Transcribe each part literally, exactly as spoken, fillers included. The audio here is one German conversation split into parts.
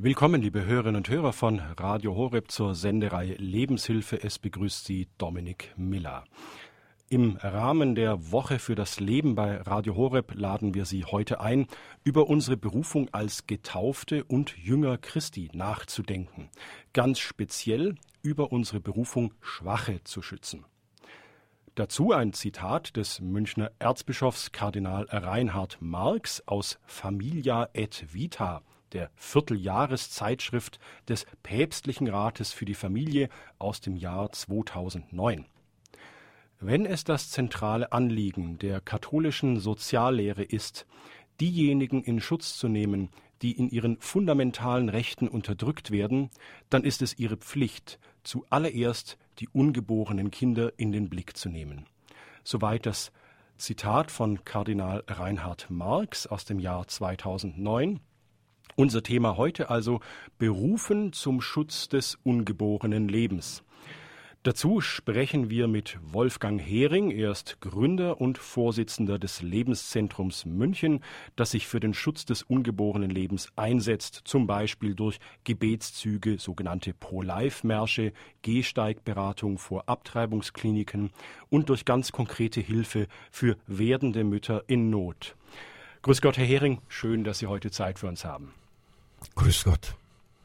Willkommen, liebe Hörerinnen und Hörer von Radio Horeb zur Sendereihe Lebenshilfe. Es begrüßt Sie Dominik Miller. Im Rahmen der Woche für das Leben bei Radio Horeb laden wir Sie heute ein, über unsere Berufung als Getaufte und Jünger Christi nachzudenken. Ganz speziell über unsere Berufung, Schwache zu schützen. Dazu ein Zitat des Münchner Erzbischofs Kardinal Reinhard Marx aus Familia et Vita, der Vierteljahreszeitschrift des Päpstlichen Rates für die Familie aus dem Jahr zweitausendneun. Wenn es das zentrale Anliegen der katholischen Soziallehre ist, diejenigen in Schutz zu nehmen, die in ihren fundamentalen Rechten unterdrückt werden, dann ist es ihre Pflicht, zuallererst die ungeborenen Kinder in den Blick zu nehmen. Soweit das Zitat von Kardinal Reinhard Marx aus dem Jahr zweitausendneun. Unser Thema heute also: Berufen zum Schutz des ungeborenen Lebens. Dazu sprechen wir mit Wolfgang Hering. Er ist Gründer und Vorsitzender des Lebenszentrums München, das sich für den Schutz des ungeborenen Lebens einsetzt, zum Beispiel durch Gebetszüge, sogenannte Pro-Life-Märsche, Gehsteigberatung vor Abtreibungskliniken und durch ganz konkrete Hilfe für werdende Mütter in Not. Grüß Gott, Herr Hering, schön, dass Sie heute Zeit für uns haben. Grüß Gott.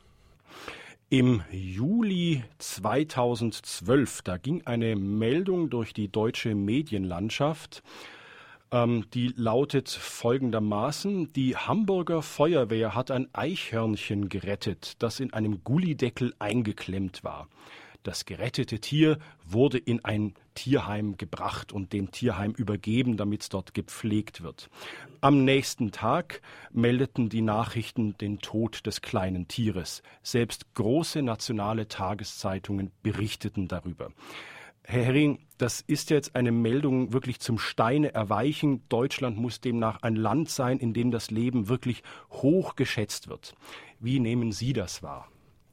Im Juli zweitausendzwölf, da ging eine Meldung durch die deutsche Medienlandschaft, ähm, die lautet folgendermaßen: Die Hamburger Feuerwehr hat ein Eichhörnchen gerettet, das in einem Gullideckel eingeklemmt war. Das gerettete Tier wurde in ein Tierheim gebracht und dem Tierheim übergeben, damit es dort gepflegt wird. Am nächsten Tag meldeten die Nachrichten den Tod des kleinen Tieres. Selbst große nationale Tageszeitungen berichteten darüber. Herr Hering, das ist jetzt eine Meldung wirklich zum Steine erweichen. Deutschland muss demnach ein Land sein, in dem das Leben wirklich hoch geschätzt wird. Wie nehmen Sie das wahr?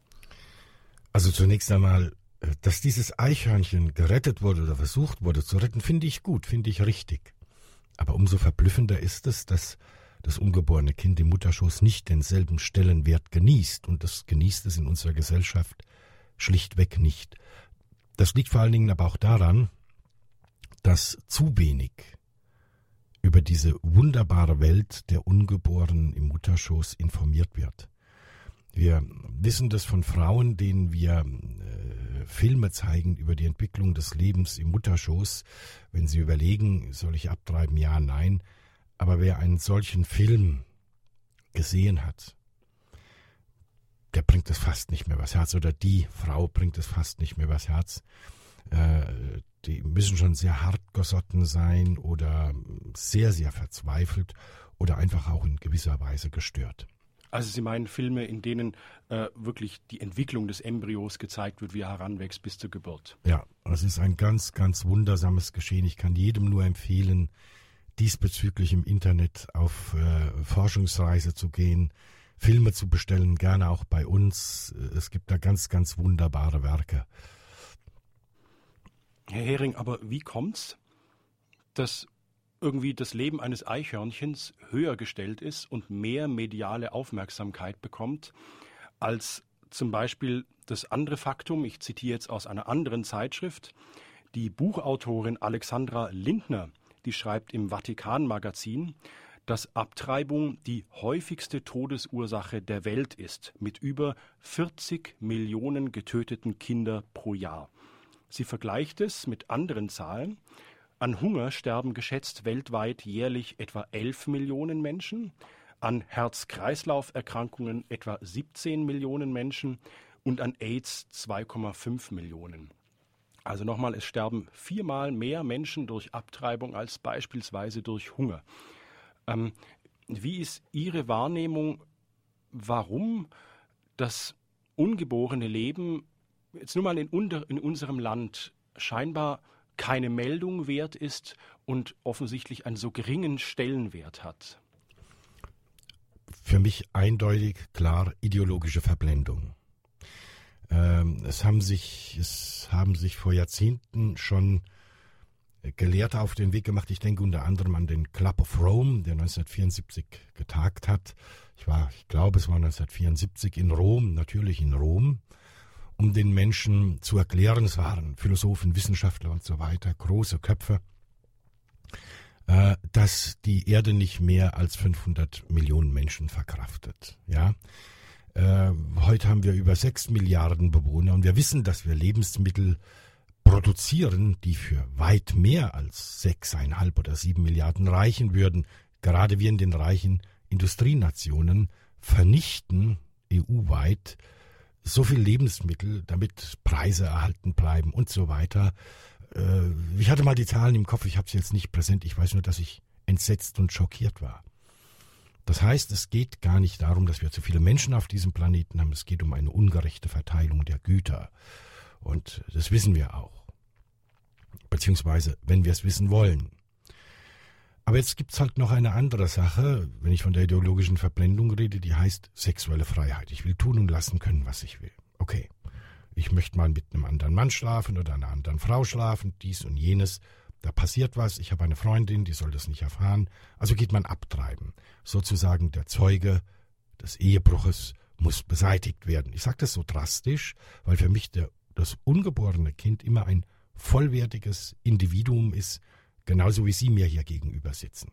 Also zunächst einmal, dass dieses Eichhörnchen gerettet wurde oder versucht wurde zu retten, finde ich gut, finde ich richtig. Aber umso verblüffender ist es, dass das ungeborene Kind im Mutterschoß nicht denselben Stellenwert genießt. Und das genießt es in unserer Gesellschaft schlichtweg nicht. Das liegt vor allen Dingen aber auch daran, dass zu wenig über diese wunderbare Welt der Ungeborenen im Mutterschoß informiert wird. Wir wissen das von Frauen, denen wir äh, Filme zeigen über die Entwicklung des Lebens im Mutterschoß. Wenn sie überlegen, soll ich abtreiben? Ja, nein. Aber wer einen solchen Film gesehen hat, der bringt es fast nicht mehr übers Herz. Oder die Frau bringt es fast nicht mehr übers Herz. Äh, die müssen schon sehr hartgesotten sein oder sehr, sehr verzweifelt oder einfach auch in gewisser Weise gestört. Also Sie meinen Filme, in denen äh, wirklich die Entwicklung des Embryos gezeigt wird, wie er heranwächst bis zur Geburt? Ja, es ist ein ganz, ganz wundersames Geschehen. Ich kann jedem nur empfehlen, diesbezüglich im Internet auf äh, Forschungsreise zu gehen, Filme zu bestellen, gerne auch bei uns. Es gibt da ganz, ganz wunderbare Werke. Herr Hering, aber wie kommt's, dass irgendwie das Leben eines Eichhörnchens höher gestellt ist und mehr mediale Aufmerksamkeit bekommt als zum Beispiel das andere Faktum, ich zitiere jetzt aus einer anderen Zeitschrift, die Buchautorin Alexandra Lindner, die schreibt im Vatikan-Magazin, dass Abtreibung die häufigste Todesursache der Welt ist, mit über vierzig Millionen getöteten Kindern pro Jahr. Sie vergleicht es mit anderen Zahlen. An Hunger sterben geschätzt weltweit jährlich etwa elf Millionen Menschen, an Herz-Kreislauf-Erkrankungen etwa siebzehn Millionen Menschen und an AIDS zwei Komma fünf Millionen. Also nochmal, es sterben viermal mehr Menschen durch Abtreibung als beispielsweise durch Hunger. Ähm, wie ist Ihre Wahrnehmung, warum das ungeborene Leben jetzt nur mal in, unter, in unserem Land scheinbar keine Meldung wert ist und offensichtlich einen so geringen Stellenwert hat? Für mich eindeutig klar ideologische Verblendung. Ähm, es haben sich, es haben sich vor Jahrzehnten schon Gelehrte auf den Weg gemacht. Ich denke unter anderem an den Club of Rome, der neunzehnhundertvierundsiebzig getagt hat. Ich war, ich glaube, es war neunzehnhundertvierundsiebzig in Rom, natürlich in Rom, um den Menschen zu erklären, es waren Philosophen, Wissenschaftler und so weiter, große Köpfe, äh, dass die Erde nicht mehr als fünfhundert Millionen Menschen verkraftet. Ja, äh, heute haben wir über sechs Milliarden Bewohner und wir wissen, dass wir Lebensmittel produzieren, die für weit mehr als sechseinhalb oder sieben Milliarden reichen würden. Gerade wir in den reichen Industrienationen vernichten E U-weit so viel Lebensmittel, damit Preise erhalten bleiben und so weiter. Ich hatte mal die Zahlen im Kopf, ich habe sie jetzt nicht präsent. Ich weiß nur, dass ich entsetzt und schockiert war. Das heißt, es geht gar nicht darum, dass wir zu viele Menschen auf diesem Planeten haben. Es geht um eine ungerechte Verteilung der Güter. Und das wissen wir auch. Beziehungsweise, wenn wir es wissen wollen. Aber jetzt gibt's halt noch eine andere Sache, wenn ich von der ideologischen Verblendung rede, die heißt sexuelle Freiheit. Ich will tun und lassen können, was ich will. Okay, ich möchte mal mit einem anderen Mann schlafen oder einer anderen Frau schlafen, dies und jenes. Da passiert was, ich habe eine Freundin, die soll das nicht erfahren. Also geht man abtreiben. Sozusagen der Zeuge des Ehebruches muss beseitigt werden. Ich sage das so drastisch, weil für mich der, das ungeborene Kind immer ein vollwertiges Individuum ist, genauso wie Sie mir hier gegenüber sitzen.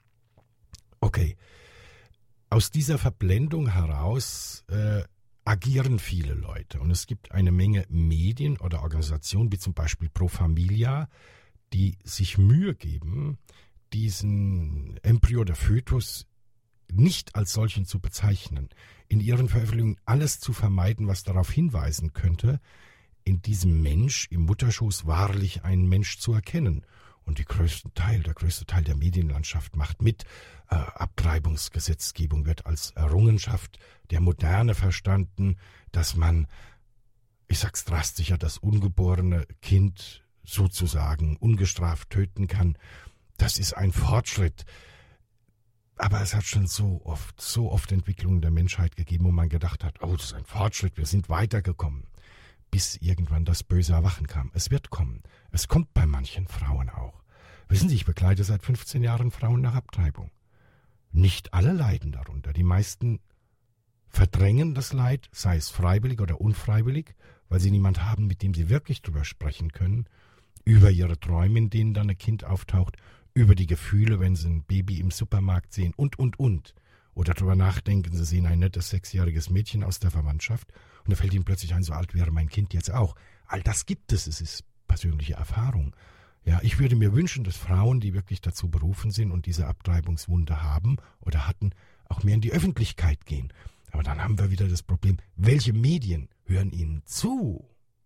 Okay, aus dieser Verblendung heraus äh, agieren viele Leute. Und es gibt eine Menge Medien oder Organisationen, wie zum Beispiel Pro Familia, die sich Mühe geben, diesen Embryo oder Fötus nicht als solchen zu bezeichnen. In ihren Veröffentlichungen alles zu vermeiden, was darauf hinweisen könnte, in diesem Mensch im Mutterschoß wahrlich ein Mensch zu erkennen. Und die größten Teil, der größte Teil der Medienlandschaft macht mit. Äh, Abtreibungsgesetzgebung wird als Errungenschaft der Moderne verstanden, dass man, ich sag's drastischer, das ungeborene Kind sozusagen ungestraft töten kann. Das ist ein Fortschritt. Aber es hat schon so oft, so oft Entwicklungen der Menschheit gegeben, wo man gedacht hat, oh, das ist ein Fortschritt, wir sind weitergekommen. Bis irgendwann das böse Erwachen kam. Es wird kommen. Es kommt bei manchen Frauen auch. Wissen Sie, ich begleite seit fünfzehn Jahren Frauen nach Abtreibung. Nicht alle leiden darunter. Die meisten verdrängen das Leid, sei es freiwillig oder unfreiwillig, weil sie niemand haben, mit dem sie wirklich drüber sprechen können, über ihre Träume, in denen dann ein Kind auftaucht, über die Gefühle, wenn sie ein Baby im Supermarkt sehen und, und, und. Oder darüber nachdenken, sie sehen ein nettes sechsjähriges Mädchen aus der Verwandtschaft und da fällt ihnen plötzlich ein, so alt wäre mein Kind jetzt auch. All das gibt es, es ist persönliche Erfahrung. Ja, ich würde mir wünschen, dass Frauen, die wirklich dazu berufen sind und diese Abtreibungswunde haben oder hatten, auch mehr in die Öffentlichkeit gehen. Aber dann haben wir wieder das Problem, welche Medien hören ihnen zu?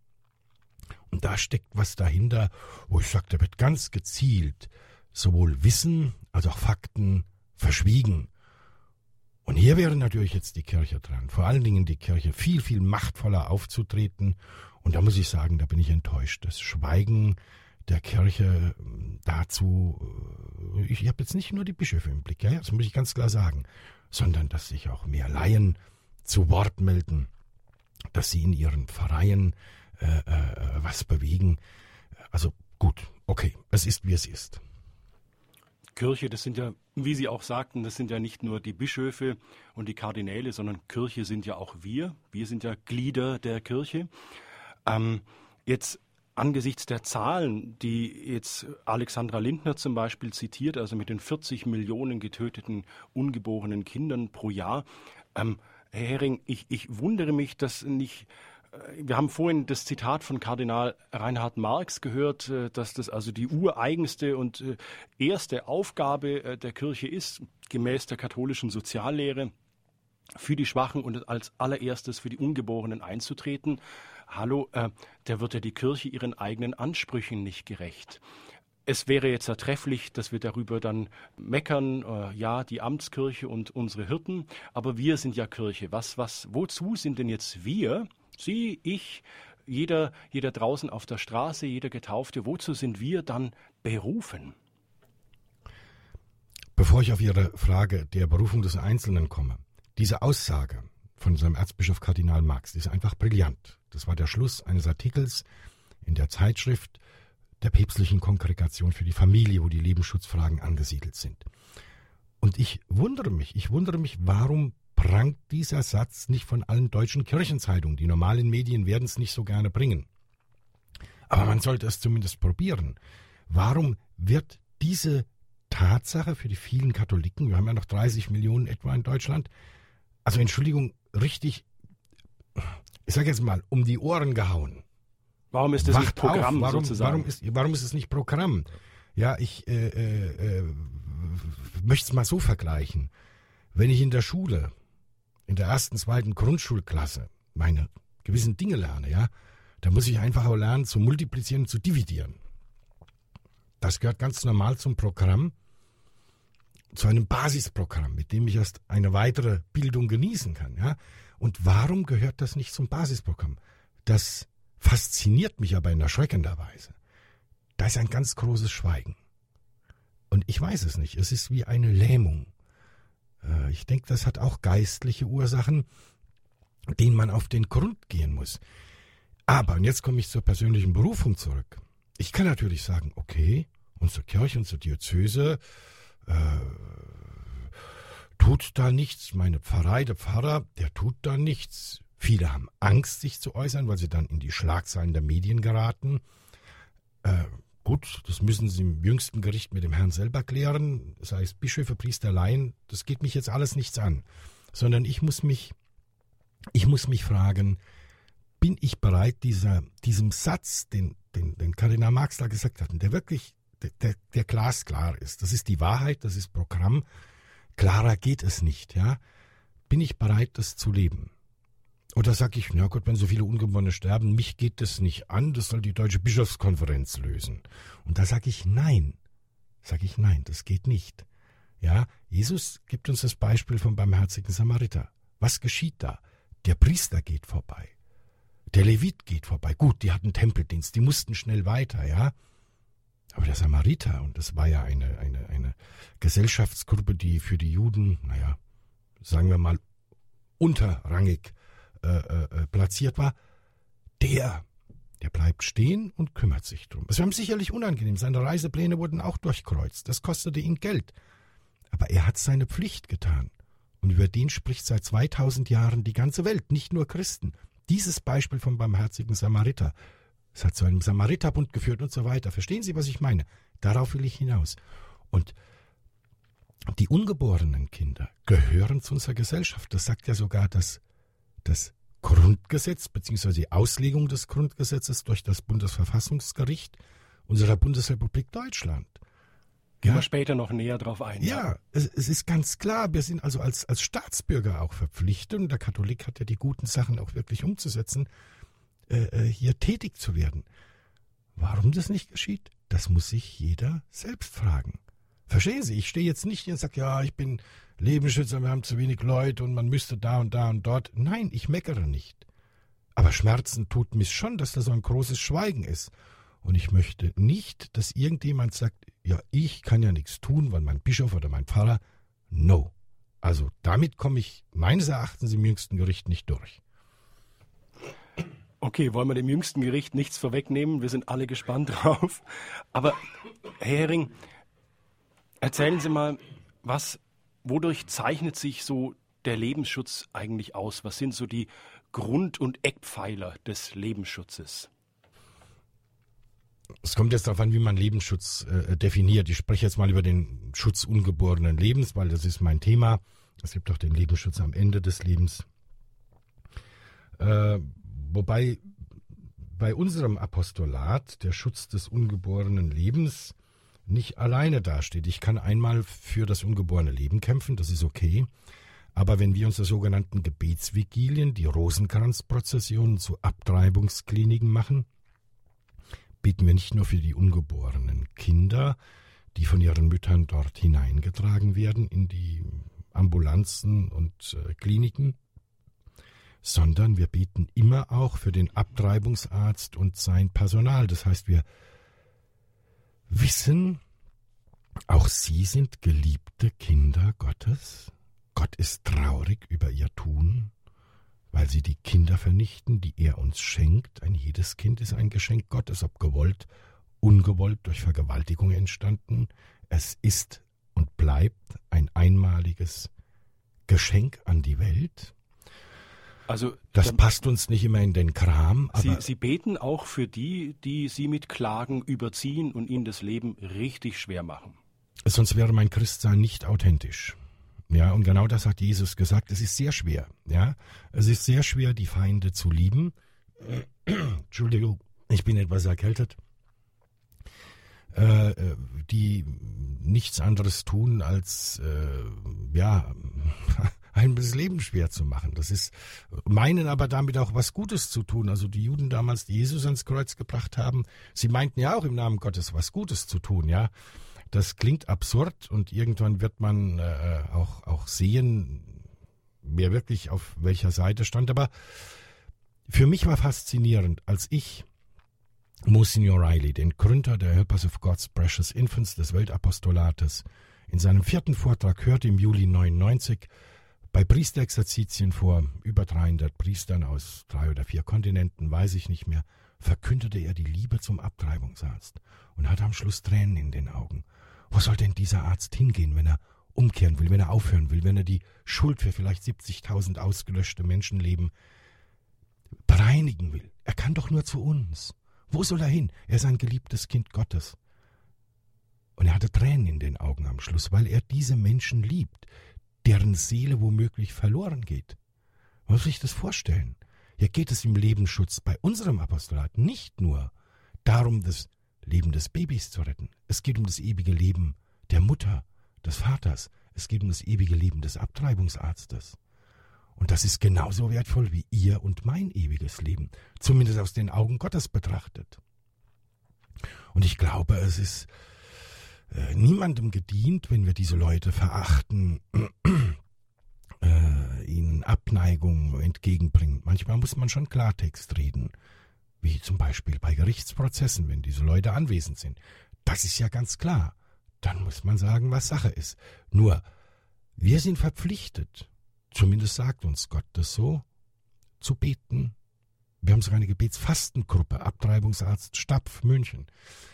Und da steckt was dahinter, wo ich sage, da wird ganz gezielt sowohl Wissen als auch Fakten verschwiegen. Und hier wäre natürlich jetzt die Kirche dran, vor allen Dingen die Kirche viel, viel machtvoller aufzutreten. Und da muss ich sagen, da bin ich enttäuscht. Das Schweigen der Kirche dazu, ich habe jetzt nicht nur die Bischöfe im Blick, ja, das muss ich ganz klar sagen, sondern dass sich auch mehr Laien zu Wort melden, dass sie in ihren Pfarreien äh, äh, was bewegen. Also gut, okay, es ist, wie es ist. Kirche, das sind ja, wie Sie auch sagten, das sind ja nicht nur die Bischöfe und die Kardinäle, sondern Kirche sind ja auch wir. Wir sind ja Glieder der Kirche. Ähm, jetzt angesichts der Zahlen, die jetzt Alexandra Lindner zum Beispiel zitiert, also mit den vierzig Millionen getöteten ungeborenen Kindern pro Jahr, ähm, Herr Hering, ich, ich wundere mich, dass nicht... Wir haben vorhin das Zitat von Kardinal Reinhard Marx gehört, dass das also die ureigenste und erste Aufgabe der Kirche ist, gemäß der katholischen Soziallehre, für die Schwachen und als allererstes für die Ungeborenen einzutreten. Hallo, äh, der wird ja die Kirche ihren eigenen Ansprüchen nicht gerecht. Es wäre jetzt ertrefflich, dass wir darüber dann meckern, äh, ja, die Amtskirche und unsere Hirten, aber wir sind ja Kirche. Was, was, wozu sind denn jetzt wir? Sie, ich, jeder, jeder draußen auf der Straße, jeder Getaufte, wozu sind wir dann berufen? Bevor ich auf Ihre Frage der Berufung des Einzelnen komme, diese Aussage von unserem Erzbischof Kardinal Marx, die ist einfach brillant. Das war der Schluss eines Artikels in der Zeitschrift der päpstlichen Kongregation für die Familie, wo die Lebensschutzfragen angesiedelt sind. Und ich wundere mich, ich wundere mich, warum prangt dieser Satz nicht von allen deutschen Kirchenzeitungen. Die normalen Medien werden es nicht so gerne bringen. Aber man sollte es zumindest probieren. Warum wird diese Tatsache für die vielen Katholiken, wir haben ja noch dreißig Millionen etwa in Deutschland, also Entschuldigung, richtig, ich sage jetzt mal, um die Ohren gehauen? Warum ist das Wacht nicht Programm auf. Warum, sozusagen? Warum ist, warum ist es nicht Programm? Ja, ich äh, äh, äh, möchte es mal so vergleichen. Wenn ich in der Schule, in der ersten, zweiten Grundschulklasse meine gewissen Dinge lerne, ja, dann muss ich einfach auch lernen zu multiplizieren und zu dividieren. Das gehört ganz normal zum Programm, zu einem Basisprogramm, mit dem ich erst eine weitere Bildung genießen kann. Ja? Und warum gehört das nicht zum Basisprogramm? Das fasziniert mich aber in erschreckender Weise. Da ist ein ganz großes Schweigen. Und ich weiß es nicht. Es ist wie eine Lähmung. Äh, ich denke, das hat auch geistliche Ursachen, denen man auf den Grund gehen muss. Aber, und jetzt komme ich zur persönlichen Berufung zurück. Ich kann natürlich sagen, okay, unsere Kirche, unsere Diözese äh, tut da nichts. Meine Pfarrei, der Pfarrer, der tut da nichts. Viele haben Angst, sich zu äußern, weil sie dann in die Schlagzeilen der Medien geraten. Äh, gut, das müssen sie im jüngsten Gericht mit dem Herrn selber klären, sei es Bischöfe, Priester, Laien. Das geht mich jetzt alles nichts an. Sondern ich muss mich, ich muss mich fragen, bin ich bereit, dieser, diesem Satz, den, den, den Kardinal Marx da gesagt hat, der wirklich, der, der glasklar ist, das ist die Wahrheit, das ist Programm, klarer geht es nicht, ja, bin ich bereit, das zu leben? Oder sage ich, na Gott, wenn so viele Ungeborene sterben, mich geht das nicht an, das soll die Deutsche Bischofskonferenz lösen. Und da sage ich nein, sage ich nein, das geht nicht. Ja, Jesus gibt uns das Beispiel vom barmherzigen Samariter. Was geschieht da? Der Priester geht vorbei. Der Levit geht vorbei. Gut, die hatten Tempeldienst, die mussten schnell weiter, ja. Aber der Samariter, und das war ja eine, eine, eine Gesellschaftsgruppe, die für die Juden, naja, sagen wir mal, unterrangig äh, äh, platziert war, der, der bleibt stehen und kümmert sich drum. Es war ihm sicherlich unangenehm, seine Reisepläne wurden auch durchkreuzt, das kostete ihn Geld. Aber er hat seine Pflicht getan. Und über den spricht seit zweitausend Jahren die ganze Welt, nicht nur Christen. Dieses Beispiel vom barmherzigen Samariter, es hat zu einem Samariterbund geführt und so weiter. Verstehen Sie, was ich meine? Darauf will ich hinaus. Und die ungeborenen Kinder gehören zu unserer Gesellschaft. Das sagt ja sogar das, das Grundgesetz bzw. die Auslegung des Grundgesetzes durch das Bundesverfassungsgericht unserer Bundesrepublik Deutschland. Gehen wir später noch näher drauf ein. Ja, ja. Es, es ist ganz klar, wir sind also als, als Staatsbürger auch verpflichtet, und der Katholik hat ja die guten Sachen auch wirklich umzusetzen, äh, hier tätig zu werden. Warum das nicht geschieht, das muss sich jeder selbst fragen. Verstehen Sie, ich stehe jetzt nicht hier und sage, ja, ich bin Lebensschützer, wir haben zu wenig Leute und man müsste da und da und dort. Nein, ich meckere nicht. Aber Schmerzen tut mir schon, dass da so ein großes Schweigen ist. Und ich möchte nicht, dass irgendjemand sagt, ja, ich kann ja nichts tun, weil mein Bischof oder mein Pfarrer, no. Also damit komme ich meines Erachtens im jüngsten Gericht nicht durch. Okay, wollen wir dem jüngsten Gericht nichts vorwegnehmen? Wir sind alle gespannt drauf. Aber Herr Hering, erzählen Sie mal, was, wodurch zeichnet sich so der Lebensschutz eigentlich aus? Was sind so die Grund- und Eckpfeiler des Lebensschutzes? Es kommt jetzt darauf an, wie man Lebensschutz äh, definiert. Ich spreche jetzt mal über den Schutz ungeborenen Lebens, weil das ist mein Thema. Es gibt auch den Lebensschutz am Ende des Lebens. Äh, wobei bei unserem Apostolat der Schutz des ungeborenen Lebens nicht alleine dasteht. Ich kann einmal für das ungeborene Leben kämpfen, das ist okay. Aber wenn wir unsere sogenannten Gebetsvigilien, die Rosenkranzprozessionen zu Abtreibungskliniken machen, beten wir nicht nur für die ungeborenen Kinder, die von ihren Müttern dort hineingetragen werden in die Ambulanzen und äh, Kliniken, sondern wir beten immer auch für den Abtreibungsarzt und sein Personal. Das heißt, wir wissen, auch sie sind geliebte Kinder Gottes. Gott ist traurig über ihr Tun, weil sie die Kinder vernichten, die er uns schenkt. Ein jedes Kind ist ein Geschenk Gottes, ob gewollt, ungewollt, durch Vergewaltigung entstanden. Es ist und bleibt ein einmaliges Geschenk an die Welt. Also das passt uns nicht immer in den Kram. Aber Sie, Sie beten auch für die, die Sie mit Klagen überziehen und ihnen das Leben richtig schwer machen. Sonst wäre mein Christsein nicht authentisch. Ja, und genau das hat Jesus gesagt. Es ist sehr schwer. Ja, es ist sehr schwer, die Feinde zu lieben. Entschuldigung, ich bin etwas erkältet. Äh, die nichts anderes tun, als äh, ja einem das Leben schwer zu machen. Das ist, meinen aber damit auch was Gutes zu tun. Also die Juden damals, die Jesus ans Kreuz gebracht haben, sie meinten ja auch im Namen Gottes was Gutes zu tun, ja. Das klingt absurd und irgendwann wird man äh, auch, auch sehen, wer wirklich auf welcher Seite stand. Aber für mich war faszinierend, als ich Monsignor Riley, den Gründer der Helpers of God's Precious Infants des Weltapostolates, in seinem vierten Vortrag hörte im Juli neunundneunzig bei Priesterexerzitien vor über dreihundert Priestern aus drei oder vier Kontinenten, weiß ich nicht mehr, verkündete er die Liebe zum Abtreibungsarzt und hatte am Schluss Tränen in den Augen. Wo soll denn dieser Arzt hingehen, wenn er umkehren will, wenn er aufhören will, wenn er die Schuld für vielleicht siebzigtausend ausgelöschte Menschenleben bereinigen will? Er kann doch nur zu uns. Wo soll er hin? Er ist ein geliebtes Kind Gottes. Und er hatte Tränen in den Augen am Schluss, weil er diese Menschen liebt, deren Seele womöglich verloren geht. Man muss sich das vorstellen. Hier geht es im Lebensschutz bei unserem Apostolat nicht nur darum, das Leben des Babys zu retten. Es geht um das ewige Leben der Mutter, des Vaters. Es geht um das ewige Leben des Abtreibungsarztes. Und das ist genauso wertvoll wie ihr und mein ewiges Leben, zumindest aus den Augen Gottes betrachtet. Und ich glaube, es ist äh, niemandem gedient, wenn wir diese Leute verachten, äh, ihnen Abneigung entgegenbringen. Manchmal muss man schon Klartext reden, wie zum Beispiel bei Gerichtsprozessen, wenn diese Leute anwesend sind. Das ist ja ganz klar. Dann muss man sagen, was Sache ist. Nur, wir sind verpflichtet, zumindest sagt uns Gott das so, zu beten. Wir haben sogar eine Gebetsfastengruppe, Abtreibungsarzt Stapf, München.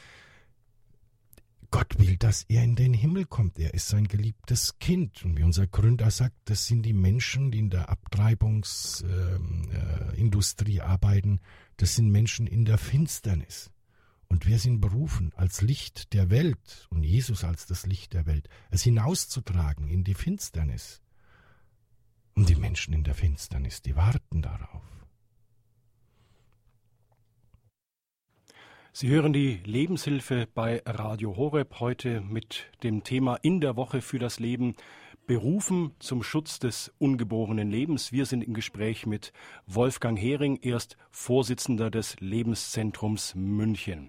Gott will, dass er in den Himmel kommt. Er ist sein geliebtes Kind. Und wie unser Gründer sagt, das sind die Menschen, die in der Abtreibungsindustrie äh, äh, arbeiten. Das sind Menschen in der Finsternis. Und wir sind berufen, als Licht der Welt und Jesus als das Licht der Welt, es hinauszutragen in die Finsternis. Und die Menschen in der Finsternis, die warten darauf. Sie hören die Lebenshilfe bei Radio Horeb heute mit dem Thema In der Woche für das Leben, berufen zum Schutz des ungeborenen Lebens. Wir sind im Gespräch mit Wolfgang Hering, er ist Vorsitzender des Lebenszentrums München.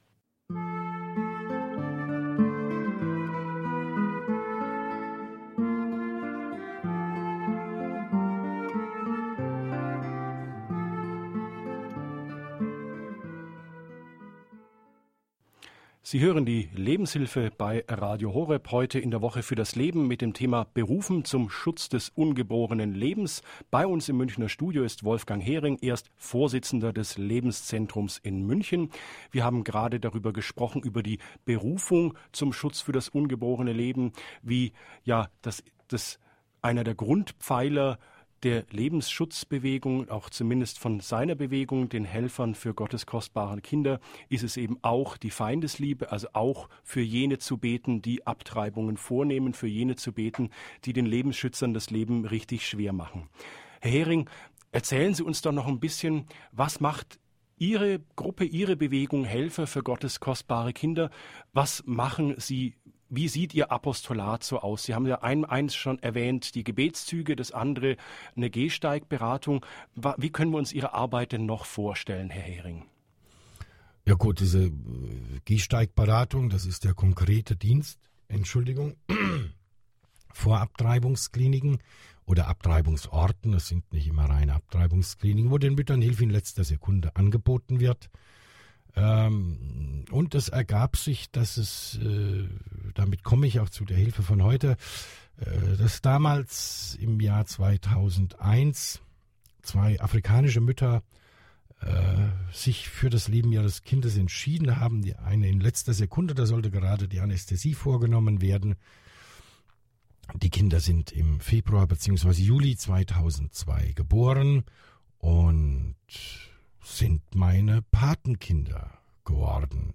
Sie hören die Lebenshilfe bei Radio Horeb heute in der Woche für das Leben mit dem Thema Berufen zum Schutz des ungeborenen Lebens. Bei uns im Münchner Studio ist Wolfgang Hering, er ist Vorsitzender des Lebenszentrums in München. Wir haben gerade darüber gesprochen, über die Berufung zum Schutz für das ungeborene Leben, wie ja das, das einer der Grundpfeiler der Lebensschutzbewegung, auch zumindest von seiner Bewegung, den Helfern für Gottes kostbare Kinder, ist es eben auch die Feindesliebe, also auch für jene zu beten, die Abtreibungen vornehmen, für jene zu beten, die den Lebensschützern das Leben richtig schwer machen. Herr Hering, erzählen Sie uns doch noch ein bisschen, was macht Ihre Gruppe, Ihre Bewegung Helfer für Gottes kostbare Kinder? Was machen Sie? Wie sieht Ihr Apostolat so aus? Sie haben ja ein, eins schon erwähnt, die Gebetszüge, das andere eine Gehsteigberatung. Wie können wir uns Ihre Arbeit denn noch vorstellen, Herr Hering? Ja gut, diese Gehsteigberatung, das ist der konkrete Dienst, Entschuldigung, vor Abtreibungskliniken oder Abtreibungsorten, das sind nicht immer reine Abtreibungskliniken, wo den Müttern Hilfe in letzter Sekunde angeboten wird. Ähm, und es ergab sich, dass es, äh, damit komme ich auch zu der Hilfe von heute, äh, dass damals im Jahr zweitausendeins zwei afrikanische Mütter äh, sich für das Leben ihres Kindes entschieden haben. Die eine in letzter Sekunde, da sollte gerade die Anästhesie vorgenommen werden. Die Kinder sind im Februar bzw. Juli zweitausendzwei geboren und sind meine Patenkinder geworden.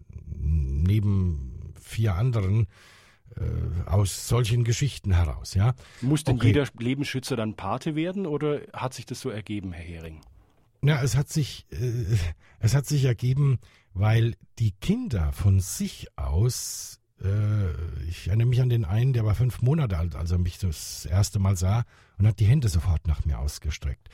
Neben vier anderen äh, aus solchen Geschichten heraus. Ja. Muss denn okay. jeder Lebensschützer dann Pate werden oder hat sich das so ergeben, Herr Hering? Ja, es hat sich, äh, es hat sich ergeben, weil die Kinder von sich aus, äh, ich erinnere mich an den einen, der war fünf Monate alt, als er mich das erste Mal sah und hat die Hände sofort nach mir ausgestreckt.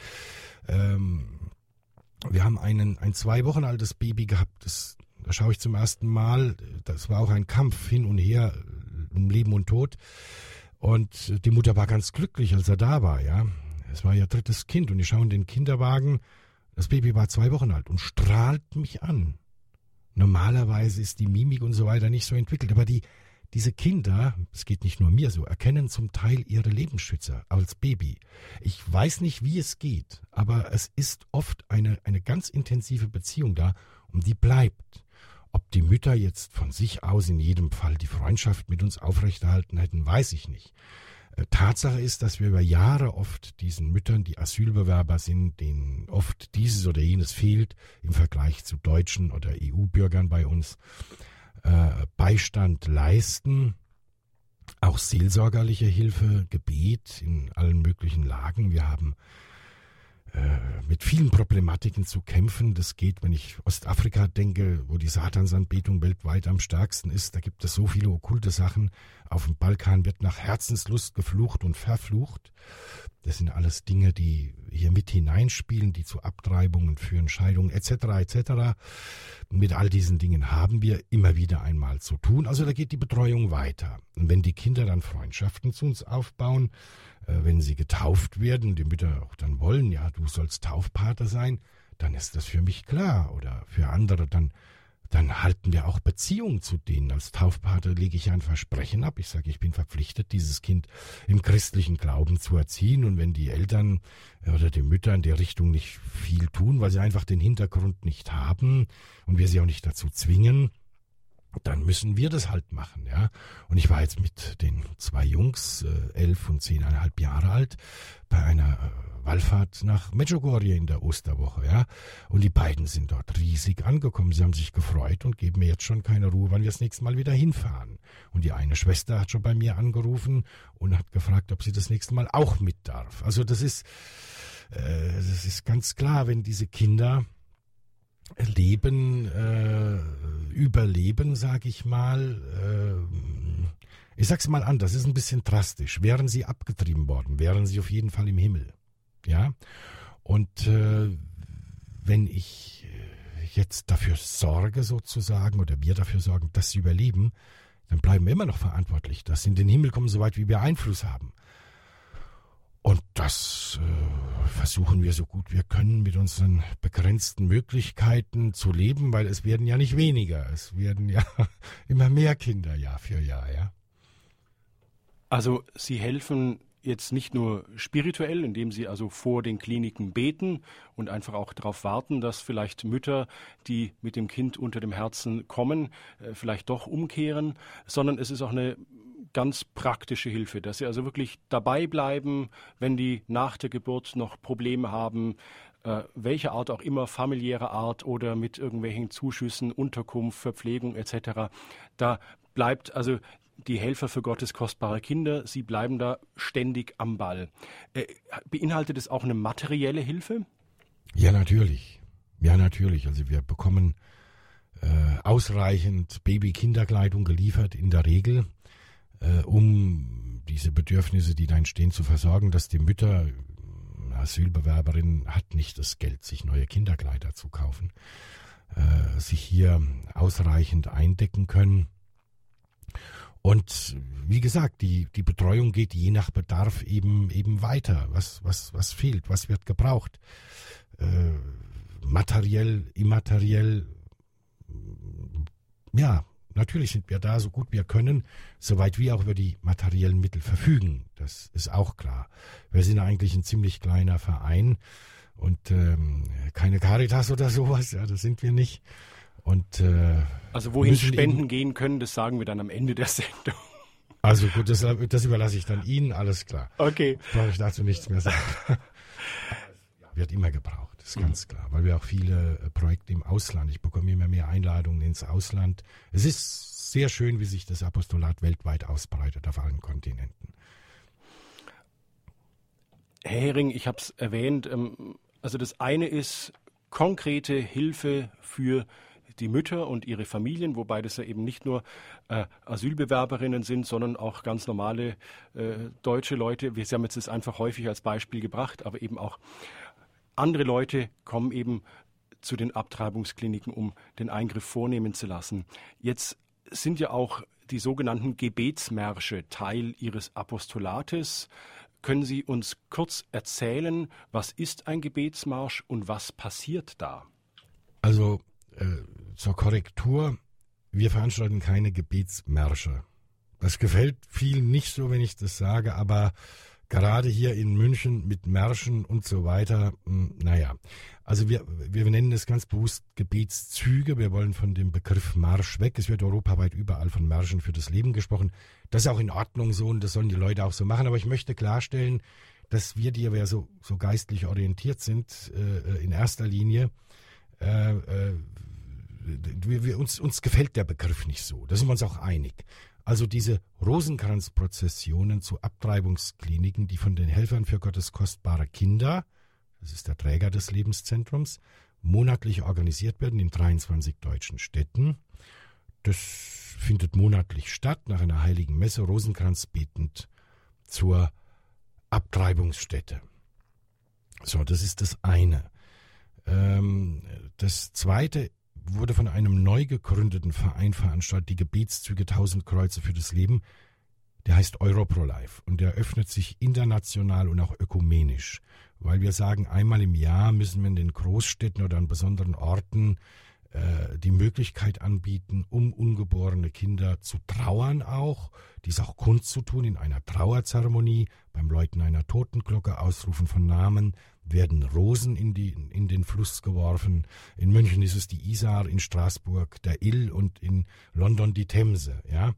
Ähm, wir haben einen, ein zwei Wochen altes Baby gehabt, das, da schaue ich zum ersten Mal, das war auch ein Kampf hin und her, um Leben und Tod. Und die Mutter war ganz glücklich, als er da war, ja. Es war ihr drittes Kind und ich schaue in den Kinderwagen. Das Baby war zwei Wochen alt und strahlt mich an. Normalerweise ist die Mimik und so weiter nicht so entwickelt, aber die, diese Kinder, es geht nicht nur mir so, erkennen zum Teil ihre Lebensschützer als Baby. Ich weiß nicht, wie es geht, aber es ist oft eine, eine ganz intensive Beziehung da und die bleibt. Ob die Mütter jetzt von sich aus in jedem Fall die Freundschaft mit uns aufrechterhalten hätten, weiß ich nicht. Tatsache ist, dass wir über Jahre oft diesen Müttern, die Asylbewerber sind, denen oft dieses oder jenes fehlt im Vergleich zu Deutschen oder E U-Bürgern bei uns, äh, Beistand leisten, auch seelsorgerliche Hilfe, Gebet in allen möglichen Lagen. Wir haben äh, mit vielen Problematiken zu kämpfen. Das geht, wenn ich Ostafrika denke, wo die Satansanbetung weltweit am stärksten ist. Da gibt es so viele okkulte Sachen. Auf dem Balkan wird nach Herzenslust geflucht und verflucht. Das sind alles Dinge, die hier mit hineinspielen, die zu Abtreibungen führen, Scheidungen et cetera et cetera. Mit all diesen Dingen haben wir immer wieder einmal zu tun. Also da geht die Betreuung weiter. Und wenn die Kinder dann Freundschaften zu uns aufbauen, äh, wenn sie getauft werden, die Mütter auch dann wollen, ja, du sollst Taufpate sein, dann ist das für mich klar. Oder für andere dann dann halten wir auch Beziehungen zu denen. Als Taufpate lege ich ein Versprechen ab. Ich sage, ich bin verpflichtet, dieses Kind im christlichen Glauben zu erziehen. Und wenn die Eltern oder die Mütter in der Richtung nicht viel tun, weil sie einfach den Hintergrund nicht haben und wir sie auch nicht dazu zwingen, dann müssen wir das halt machen, ja. Und ich war jetzt mit den zwei Jungs, äh, elf und zehneinhalb Jahre alt, bei einer äh, Wallfahrt nach Medjugorje in der Osterwoche, ja. Und die beiden sind dort riesig angekommen. Sie haben sich gefreut und geben mir jetzt schon keine Ruhe, wann wir das nächste Mal wieder hinfahren. Und die eine Schwester hat schon bei mir angerufen und hat gefragt, ob sie das nächste Mal auch mit darf. Also das ist, äh, das ist ganz klar, wenn diese Kinder Leben, äh, überleben, sage ich mal. Äh, ich sag's mal anders, ist ein bisschen drastisch. Wären sie abgetrieben worden, wären sie auf jeden Fall im Himmel. Ja. Und äh, wenn ich jetzt dafür sorge, sozusagen, oder wir dafür sorgen, dass sie überleben, dann bleiben wir immer noch verantwortlich, dass sie in den Himmel kommen, soweit wie wir Einfluss haben. Und das äh, versuchen wir so gut wir können mit unseren begrenzten Möglichkeiten zu leben, weil es werden ja nicht weniger, es werden ja immer mehr Kinder Jahr für Jahr, ja. Also Sie helfen jetzt nicht nur spirituell, indem Sie also vor den Kliniken beten und einfach auch darauf warten, dass vielleicht Mütter, die mit dem Kind unter dem Herzen kommen, äh, vielleicht doch umkehren, sondern es ist auch eine ganz praktische Hilfe, dass sie also wirklich dabei bleiben, wenn die nach der Geburt noch Probleme haben, äh, welcher Art auch immer, familiäre Art oder mit irgendwelchen Zuschüssen, Unterkunft, Verpflegung et cetera. Da bleibt also die Helfer für Gottes kostbare Kinder, sie bleiben da ständig am Ball. Äh, beinhaltet es auch eine materielle Hilfe? Ja, natürlich. Ja, natürlich. Also wir bekommen äh, ausreichend Baby-Kinderkleidung geliefert in der Regel, um diese Bedürfnisse, die da entstehen, zu versorgen, dass die Mütter, eine Asylbewerberin hat nicht das Geld, sich neue Kinderkleider zu kaufen, äh, sich hier ausreichend eindecken können. Und wie gesagt, die, die Betreuung geht je nach Bedarf eben, eben weiter. Was, was, was fehlt, was wird gebraucht? Äh, materiell, immateriell, ja, natürlich sind wir da, so gut wir können, soweit wir auch über die materiellen Mittel verfügen. Das ist auch klar. Wir sind eigentlich ein ziemlich kleiner Verein und ähm, keine Caritas oder sowas, ja, das sind wir nicht. Und, äh, also wohin Spenden gehen können, das sagen wir dann am Ende der Sendung. Also gut, das, das überlasse ich dann Ihnen, alles klar. Okay. Brauche ich dazu nichts mehr sagen. Wird immer gebraucht, ist ganz klar, weil wir auch viele äh, Projekte im Ausland, ich bekomme immer mehr Einladungen ins Ausland. Es ist sehr schön, wie sich das Apostolat weltweit ausbreitet auf allen Kontinenten. Herr Hering, ich habe es erwähnt, ähm, also das eine ist konkrete Hilfe für die Mütter und ihre Familien, wobei das ja eben nicht nur äh, Asylbewerberinnen sind, sondern auch ganz normale äh, deutsche Leute. Wir haben jetzt das einfach häufig als Beispiel gebracht, aber eben auch andere Leute kommen eben zu den Abtreibungskliniken, um den Eingriff vornehmen zu lassen. Jetzt sind ja auch die sogenannten Gebetsmärsche Teil Ihres Apostolates. Können Sie uns kurz erzählen, was ist ein Gebetsmarsch und was passiert da? Also äh, zur Korrektur, wir veranstalten keine Gebetsmärsche. Das gefällt vielen nicht so, wenn ich das sage, aber gerade hier in München mit Märschen und so weiter, mh, naja. Also wir, wir nennen es ganz bewusst Gebetszüge. Wir wollen von dem Begriff Marsch weg. Es wird europaweit überall von Märschen für das Leben gesprochen. Das ist auch in Ordnung so und das sollen die Leute auch so machen. Aber ich möchte klarstellen, dass wir, die ja so, so geistlich orientiert sind, äh, in erster Linie, äh, äh, wir, wir, uns, uns gefällt der Begriff nicht so. Da sind wir uns auch einig. Also diese Rosenkranzprozessionen zu Abtreibungskliniken, die von den Helfern für Gottes kostbare Kinder, das ist der Träger des Lebenszentrums, monatlich organisiert werden in dreiundzwanzig deutschen Städten. Das findet monatlich statt, nach einer heiligen Messe, Rosenkranz betend zur Abtreibungsstätte. So, das ist das eine. Ähm, das zweite wurde von einem neu gegründeten Verein veranstaltet, die Gebetszüge Tausend Kreuze für das Leben. Der heißt Europrolife und der öffnet sich international und auch ökumenisch, weil wir sagen, einmal im Jahr müssen wir in den Großstädten oder an besonderen Orten äh, die Möglichkeit anbieten, um ungeborene Kinder zu trauern auch, dies auch kundzutun in einer Trauerzeremonie, beim Läuten einer Totenglocke, Ausrufen von Namen, werden Rosen in, die, in den Fluss geworfen. In München ist es die Isar, in Straßburg der Ill und in London die Themse. Ja?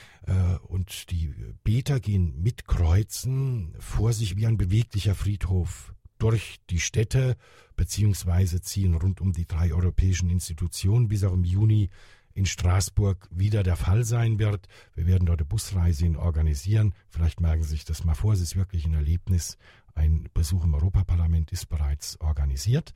Und die Beter gehen mit Kreuzen vor sich wie ein beweglicher Friedhof durch die Städte, beziehungsweise ziehen rund um die drei europäischen Institutionen, bis auch im Juni in Straßburg wieder der Fall sein wird. Wir werden dort eine Busreise hin organisieren. Vielleicht merken Sie sich das mal vor, es ist wirklich ein Erlebnis. Ein Besuch im Europaparlament ist bereits organisiert.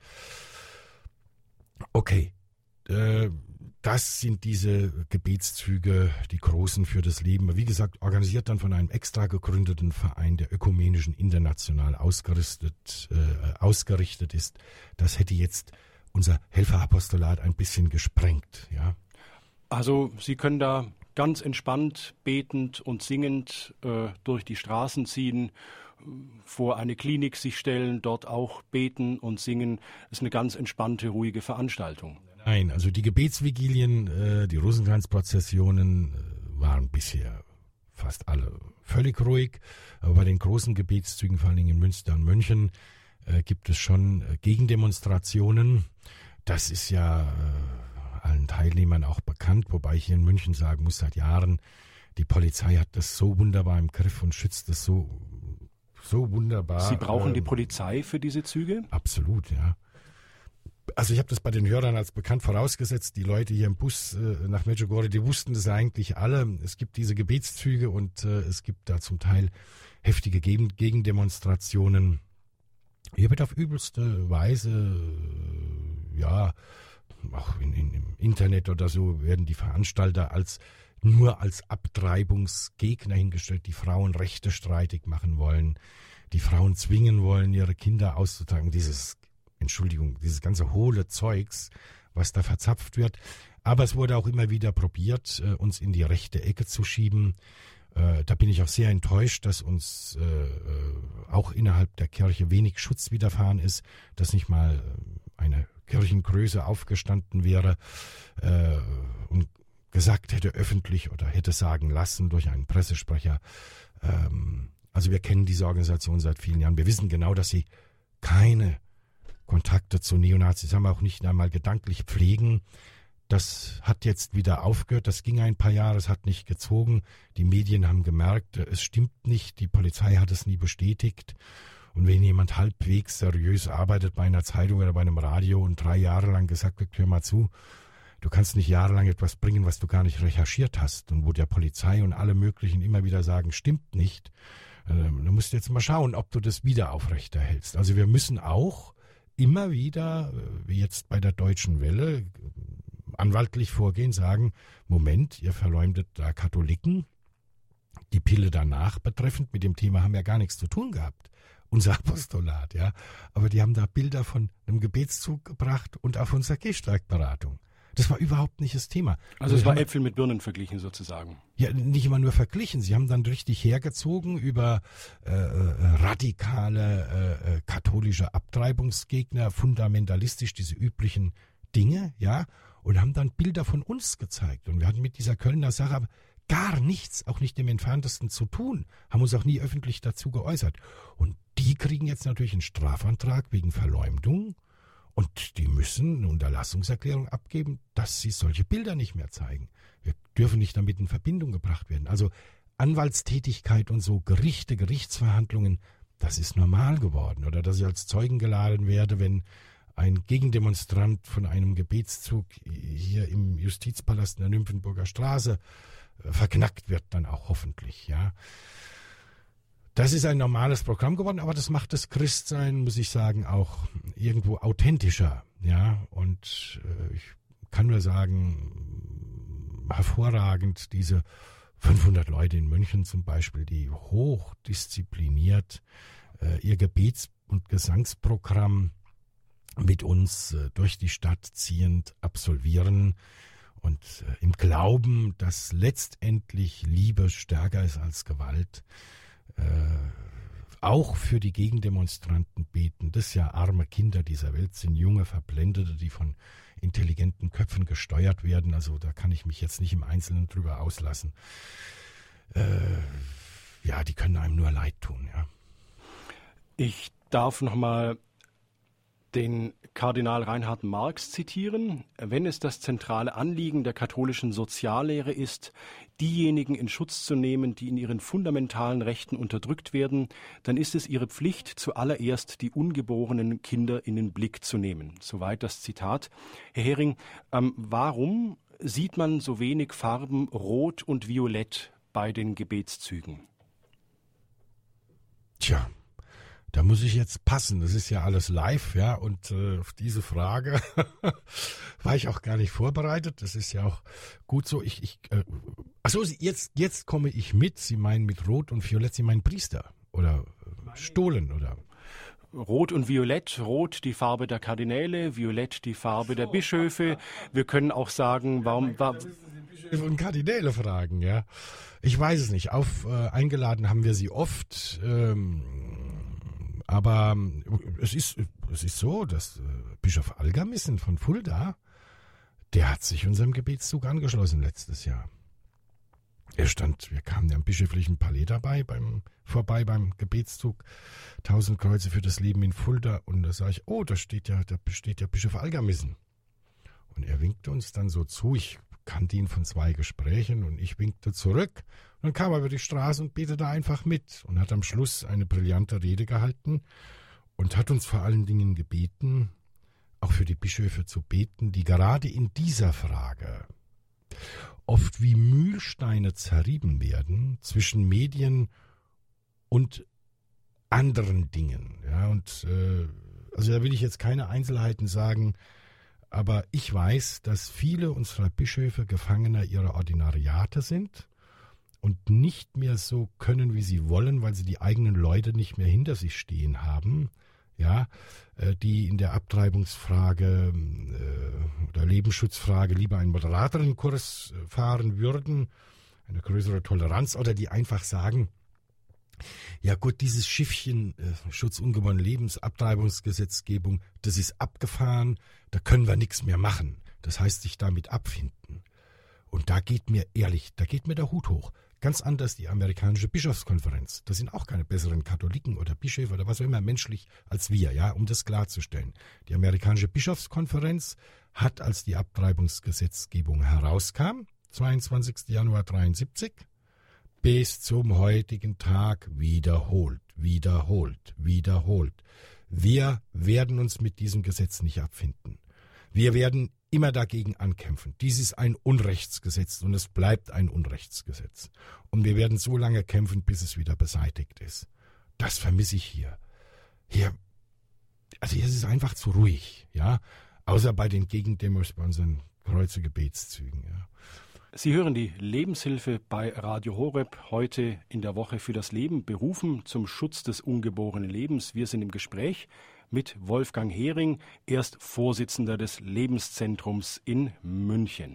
Okay, äh, das sind diese Gebetszüge, die großen für das Leben. Wie gesagt, organisiert dann von einem extra gegründeten Verein, der ökumenischen international ausgerüstet, äh, ausgerichtet ist. Das hätte jetzt unser Helferapostolat ein bisschen gesprengt. Ja. Also Sie können da ganz entspannt, betend und singend äh, durch die Straßen ziehen, vor eine Klinik sich stellen, dort auch beten und singen. Das ist eine ganz entspannte, ruhige Veranstaltung. Nein, also die Gebetsvigilien, äh, die Rosenkranzprozessionen äh, waren bisher fast alle völlig ruhig. Aber bei den großen Gebetszügen, vor allen Dingen in Münster und München, äh, gibt es schon äh, Gegendemonstrationen. Das ist ja äh, allen Teilnehmern auch bekannt, wobei ich hier in München sagen muss, seit Jahren, die Polizei hat das so wunderbar im Griff und schützt das so So wunderbar. Sie brauchen ähm, die Polizei für diese Züge? Absolut, ja. Also ich habe das bei den Hörern als bekannt vorausgesetzt. Die Leute hier im Bus äh, nach Medjugorje, die wussten das eigentlich alle. Es gibt diese Gebetszüge und äh, es gibt da zum Teil heftige Gegen- Gegendemonstrationen. Hier wird auf übelste Weise, äh, ja, auch in, in, im Internet oder so, werden die Veranstalter als nur als Abtreibungsgegner hingestellt, die Frauenrechte streitig machen wollen, die Frauen zwingen wollen, ihre Kinder auszutragen. Dieses, Entschuldigung, dieses ganze hohle Zeugs, was da verzapft wird. Aber es wurde auch immer wieder probiert, uns in die rechte Ecke zu schieben. Da bin ich auch sehr enttäuscht, dass uns auch innerhalb der Kirche wenig Schutz widerfahren ist, dass nicht mal eine Kirchengröße aufgestanden wäre und gesagt hätte öffentlich oder hätte sagen lassen durch einen Pressesprecher. Ähm, also wir kennen diese Organisation seit vielen Jahren. Wir wissen genau, dass sie keine Kontakte zu Neonazis haben, auch nicht einmal gedanklich pflegen. Das hat jetzt wieder aufgehört, das ging ein paar Jahre, es hat nicht gezogen. Die Medien haben gemerkt, es stimmt nicht, die Polizei hat es nie bestätigt. Und wenn jemand halbwegs seriös arbeitet bei einer Zeitung oder bei einem Radio und drei Jahre lang gesagt wird, hör mal zu, du kannst nicht jahrelang etwas bringen, was du gar nicht recherchiert hast und wo der Polizei und alle möglichen immer wieder sagen, stimmt nicht, äh, dann musst du jetzt mal schauen, ob du das wieder aufrechterhältst. Also wir müssen auch immer wieder, wie jetzt bei der Deutschen Welle, anwaltlich vorgehen, sagen, Moment, ihr verleumdet da Katholiken, die Pille danach betreffend, mit dem Thema haben ja gar nichts zu tun gehabt, unser Apostolat, ja, aber die haben da Bilder von einem Gebetszug gebracht und auf unserer Gehsteigberatung. Das war überhaupt nicht das Thema. Also es war Äpfel mit Birnen verglichen sozusagen. Ja, nicht immer nur verglichen. Sie haben dann richtig hergezogen über äh, radikale äh, katholische Abtreibungsgegner, fundamentalistisch diese üblichen Dinge, ja, und haben dann Bilder von uns gezeigt. Und wir hatten mit dieser Kölner Sache gar nichts, auch nicht im Entferntesten zu tun, haben uns auch nie öffentlich dazu geäußert. Und die kriegen jetzt natürlich einen Strafantrag wegen Verleumdung. Und die müssen eine Unterlassungserklärung abgeben, dass sie solche Bilder nicht mehr zeigen. Wir dürfen nicht damit in Verbindung gebracht werden. Also Anwaltstätigkeit und so Gerichte, Gerichtsverhandlungen, das ist normal geworden. Oder dass ich als Zeugen geladen werde, wenn ein Gegendemonstrant von einem Gebetszug hier im Justizpalast in der Nymphenburger Straße verknackt wird, dann auch hoffentlich, ja. Das ist ein normales Programm geworden, aber das macht das Christsein, muss ich sagen, auch irgendwo authentischer, ja. Und äh, ich kann nur sagen, hervorragend diese fünfhundert Leute in München zum Beispiel, die hochdiszipliniert äh, ihr Gebets- und Gesangsprogramm mit uns äh, durch die Stadt ziehend absolvieren und äh, im Glauben, dass letztendlich Liebe stärker ist als Gewalt, Äh, auch für die Gegendemonstranten beten. Das ja arme Kinder dieser Welt sind, junge Verblendete, die von intelligenten Köpfen gesteuert werden. Also da kann ich mich jetzt nicht im Einzelnen drüber auslassen. Äh, ja, die können einem nur leid tun, ja. Ich darf nochmal den Kardinal Reinhard Marx zitieren. Wenn es das zentrale Anliegen der katholischen Soziallehre ist, diejenigen in Schutz zu nehmen, die in ihren fundamentalen Rechten unterdrückt werden, dann ist es ihre Pflicht, zuallererst die ungeborenen Kinder in den Blick zu nehmen. Soweit das Zitat. Herr Hering, ähm, warum sieht man so wenig Farben Rot und Violett bei den Gebetszügen? Tja. Da muss ich jetzt passen, das ist ja alles live, ja, und äh, auf diese Frage war ich auch gar nicht vorbereitet, das ist ja auch gut so. Ich, ich äh, achso, jetzt, jetzt komme ich mit, Sie meinen mit Rot und Violett, Sie meinen Priester oder äh, Stolen oder... Rot und Violett, Rot die Farbe der Kardinäle, Violett die Farbe der Bischöfe. Wir können auch sagen, warum... War, und Kardinäle fragen, ja. Ich weiß es nicht, auf äh, eingeladen haben wir sie oft, ähm, aber es ist, es ist so, dass äh, Bischof Algermissen von Fulda, der hat sich unserem Gebetszug angeschlossen letztes Jahr. Er stand, wir kamen ja am bischöflichen Palais dabei, beim, vorbei beim Gebetszug, tausend Kreuze für das Leben in Fulda, und da sage ich, oh, da steht ja, da steht ja Bischof Algermissen. Und er winkte uns dann so zu, ich kannte ihn von zwei Gesprächen und ich winkte zurück. Und dann kam er über die Straße und betete einfach mit und hat am Schluss eine brillante Rede gehalten und hat uns vor allen Dingen gebeten, auch für die Bischöfe zu beten, die gerade in dieser Frage oft wie Mühlsteine zerrieben werden zwischen Medien und anderen Dingen. Ja, und äh, also da will ich jetzt keine Einzelheiten sagen, aber ich weiß, dass viele unserer Bischöfe Gefangener ihrer Ordinariate sind und nicht mehr so können, wie sie wollen, weil sie die eigenen Leute nicht mehr hinter sich stehen haben, ja, die in der Abtreibungsfrage äh, oder Lebensschutzfrage lieber einen moderateren Kurs fahren würden, eine größere Toleranz, oder die einfach sagen, ja gut, dieses Schiffchen äh, Schutz ungeborenen Lebens, Abtreibungsgesetzgebung, das ist abgefahren, da können wir nichts mehr machen. Das heißt, sich damit abfinden. Und da geht mir ehrlich, da geht mir der Hut hoch. Ganz anders die amerikanische Bischofskonferenz. Das sind auch keine besseren Katholiken oder Bischöfe oder was auch immer menschlich als wir, ja, um das klarzustellen. Die amerikanische Bischofskonferenz hat, als die Abtreibungsgesetzgebung herauskam, zweiundzwanzigster Januar dreiundsiebzig, bis zum heutigen Tag wiederholt, wiederholt, wiederholt. Wir werden uns mit diesem Gesetz nicht abfinden. Wir werden immer dagegen ankämpfen. Dies ist ein Unrechtsgesetz und es bleibt ein Unrechtsgesetz. Und wir werden so lange kämpfen, bis es wieder beseitigt ist. Das vermisse ich hier. Hier, also hier ist es einfach zu ruhig, ja. Außer bei den Gegendemos, bei unseren Kreuzegebetszügen, ja. Sie hören die Lebenshilfe bei Radio Horeb, heute in der Woche für das Leben, berufen zum Schutz des ungeborenen Lebens. Wir sind im Gespräch mit Wolfgang Hering, er ist Vorsitzender des Lebenszentrums in München.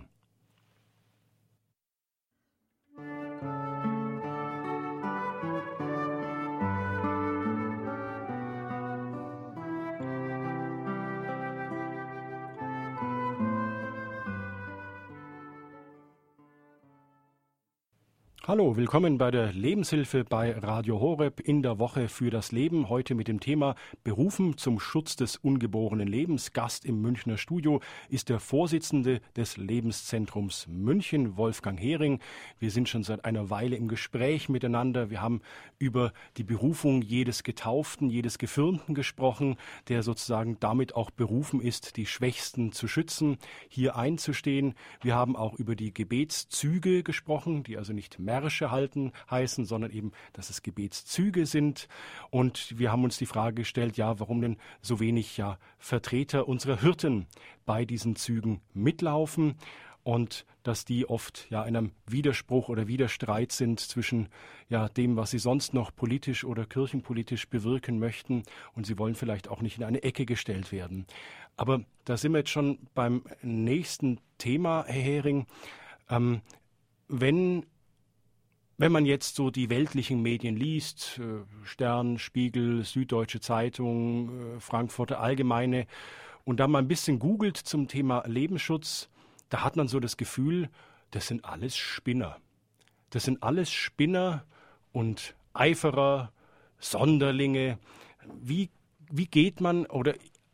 Hallo, willkommen bei der Lebenshilfe bei Radio Horeb in der Woche für das Leben. Heute mit dem Thema Berufen zum Schutz des ungeborenen Lebens. Gast im Münchner Studio ist der Vorsitzende des Lebenszentrums München, Wolfgang Hering. Wir sind schon seit einer Weile im Gespräch miteinander. Wir haben über die Berufung jedes Getauften, jedes Gefirmten gesprochen, der sozusagen damit auch berufen ist, die Schwächsten zu schützen, hier einzustehen. Wir haben auch über die Gebetszüge gesprochen, die also nicht mehr Märsche halten heißen, sondern eben, dass es Gebetszüge sind. Und wir haben uns die Frage gestellt, ja, warum denn so wenig ja, Vertreter unserer Hirten bei diesen Zügen mitlaufen und dass die oft ja in einem Widerspruch oder Widerstreit sind zwischen ja, dem, was sie sonst noch politisch oder kirchenpolitisch bewirken möchten, und sie wollen vielleicht auch nicht in eine Ecke gestellt werden. Aber da sind wir jetzt schon beim nächsten Thema, Herr Hering. Ähm, wenn Wenn man jetzt so die weltlichen Medien liest, Stern, Spiegel, Süddeutsche Zeitung, Frankfurter Allgemeine, und da mal ein bisschen googelt zum Thema Lebensschutz, da hat man so das Gefühl, das sind alles Spinner. Das sind alles Spinner und Eiferer, Sonderlinge. Wie, wie geht man oder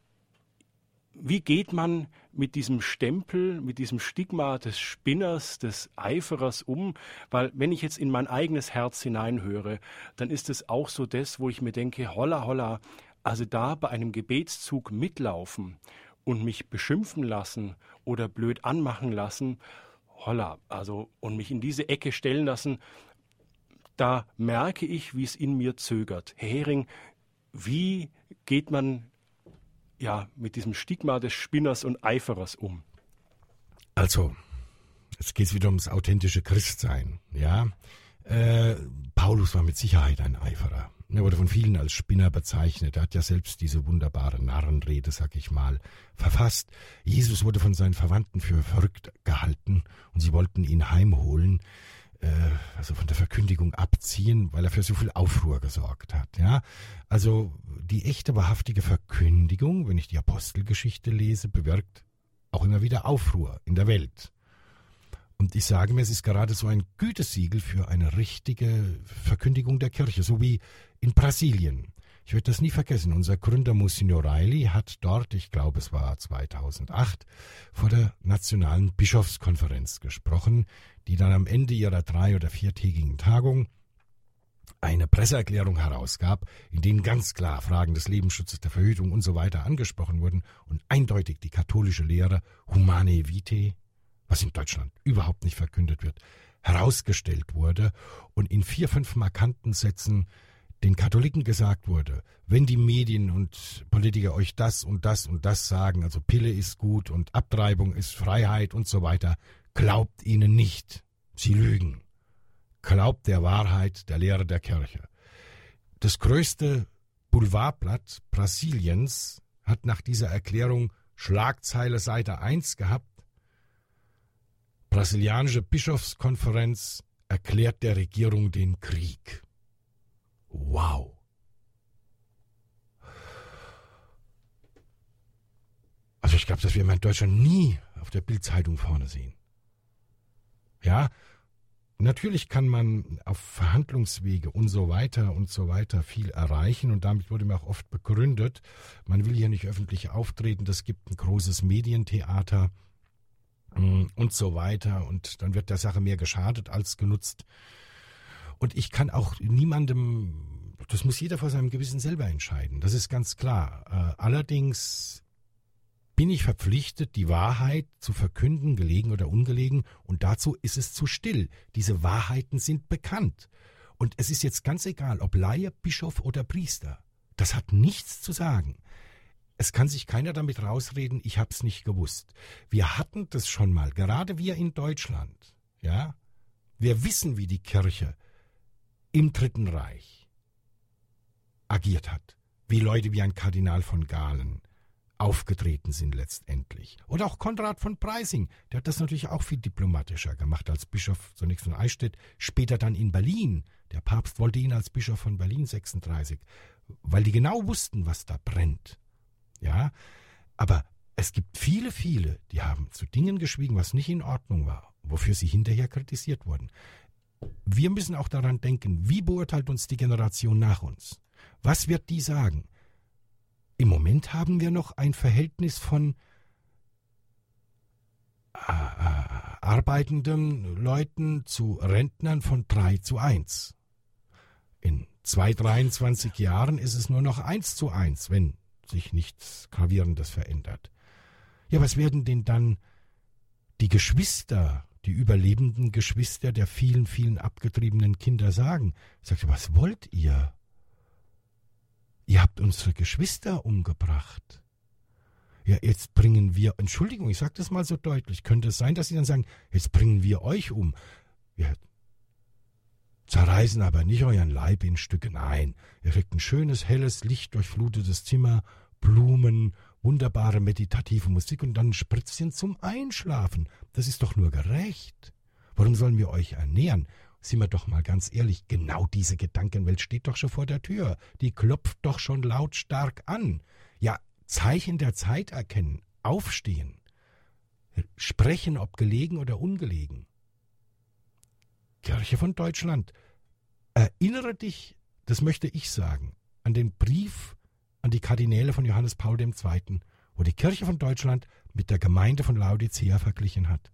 Wie geht man mit diesem Stempel, mit diesem Stigma des Spinners, des Eiferers um? Weil wenn ich jetzt in mein eigenes Herz hineinhöre, dann ist es auch so das, wo ich mir denke, holla, holla, also da bei einem Gebetszug mitlaufen und mich beschimpfen lassen oder blöd anmachen lassen, holla, also und mich in diese Ecke stellen lassen, da merke ich, wie es in mir zögert. Herr Hering, wie geht man ja, mit diesem Stigma des Spinners und Eiferers um? Also, jetzt geht es wieder ums authentische Christsein, ja. Äh, Paulus war mit Sicherheit ein Eiferer. Er wurde von vielen als Spinner bezeichnet. Er hat ja selbst diese wunderbare Narrenrede, sag ich mal, verfasst. Jesus wurde von seinen Verwandten für verrückt gehalten und sie wollten ihn heimholen, äh, also von der Verkündigung abziehen, weil er für so viel Aufruhr gesorgt hat, ja. Also die echte, wahrhaftige Verkündigung, wenn ich die Apostelgeschichte lese, bewirkt auch immer wieder Aufruhr in der Welt. Und ich sage mir, es ist gerade so ein Gütesiegel für eine richtige Verkündigung der Kirche, so wie in Brasilien. Ich werde das nie vergessen. Unser Gründer Monsignor Reilly hat dort, ich glaube es war zweitausendacht, vor der Nationalen Bischofskonferenz gesprochen, die dann am Ende ihrer drei- oder viertägigen Tagung eine Presseerklärung herausgab, in denen ganz klar Fragen des Lebensschutzes, der Verhütung und so weiter angesprochen wurden und eindeutig die katholische Lehre Humanae Vitae, was in Deutschland überhaupt nicht verkündet wird, herausgestellt wurde und in vier, fünf markanten Sätzen den Katholiken gesagt wurde, wenn die Medien und Politiker euch das und das und das sagen, also Pille ist gut und Abtreibung ist Freiheit und so weiter, glaubt ihnen nicht, sie lügen. Glaubt der Wahrheit, der Lehre der Kirche. Das größte Boulevardblatt Brasiliens hat nach dieser Erklärung Schlagzeile Seite eins gehabt. Brasilianische Bischofskonferenz erklärt der Regierung den Krieg. Wow. Also ich glaube, das werden wir in Deutschland nie auf der Bild-Zeitung vorne sehen. Ja, Natürlich kann man auf Verhandlungswege und so weiter und so weiter viel erreichen und damit wurde mir auch oft begründet, man will hier nicht öffentlich auftreten, das gibt ein großes Medientheater und so weiter und dann wird der Sache mehr geschadet als genutzt. Und ich kann auch niemandem, das muss jeder vor seinem Gewissen selber entscheiden, das ist ganz klar. Allerdings bin ich verpflichtet, die Wahrheit zu verkünden, gelegen oder ungelegen, und dazu ist es zu still. Diese Wahrheiten sind bekannt. Und es ist jetzt ganz egal, ob Laie, Bischof oder Priester. Das hat nichts zu sagen. Es kann sich keiner damit rausreden, ich hab's nicht gewusst. Wir hatten das schon mal, gerade wir in Deutschland. Ja, wir wissen, wie die Kirche im Dritten Reich agiert hat. Wie Leute wie ein Kardinal von Galen aufgetreten sind letztendlich. Oder auch Konrad von Preysing, der hat das natürlich auch viel diplomatischer gemacht als Bischof zunächst von Eichstätt, später dann in Berlin. Der Papst wollte ihn als Bischof von Berlin sechsunddreißig, weil die genau wussten, was da brennt. Ja, aber es gibt viele, viele, die haben zu Dingen geschwiegen, was nicht in Ordnung war, wofür sie hinterher kritisiert wurden. Wir müssen auch daran denken, wie beurteilt uns die Generation nach uns? Was wird die sagen? Im Moment haben wir noch ein Verhältnis von äh, arbeitenden Leuten zu Rentnern von drei zu eins. In zwei, dreiundzwanzig Jahren ist es nur noch eins zu eins, wenn sich nichts Gravierendes verändert. Ja, was werden denn dann die Geschwister, die überlebenden Geschwister der vielen, vielen abgetriebenen Kinder sagen? Sagt, was wollt ihr? Ihr habt unsere Geschwister umgebracht. Ja, jetzt bringen wir, Entschuldigung, ich sage das mal so deutlich, könnte es sein, dass sie dann sagen, jetzt bringen wir euch um. Wir zerreißen aber nicht euren Leib in Stücke, nein. Ihr kriegt ein schönes, helles, lichtdurchflutetes Zimmer, Blumen, wunderbare meditative Musik und dann ein Spritzchen zum Einschlafen. Das ist doch nur gerecht. Warum sollen wir euch ernähren? Sind wir doch mal ganz ehrlich, genau diese Gedankenwelt steht doch schon vor der Tür. Die klopft doch schon lautstark an. Ja, Zeichen der Zeit erkennen, aufstehen, sprechen, ob gelegen oder ungelegen. Kirche von Deutschland, erinnere dich, das möchte ich sagen, an den Brief an die Kardinäle von Johannes Paul der Zweite., wo die Kirche von Deutschland mit der Gemeinde von Laodicea verglichen hat.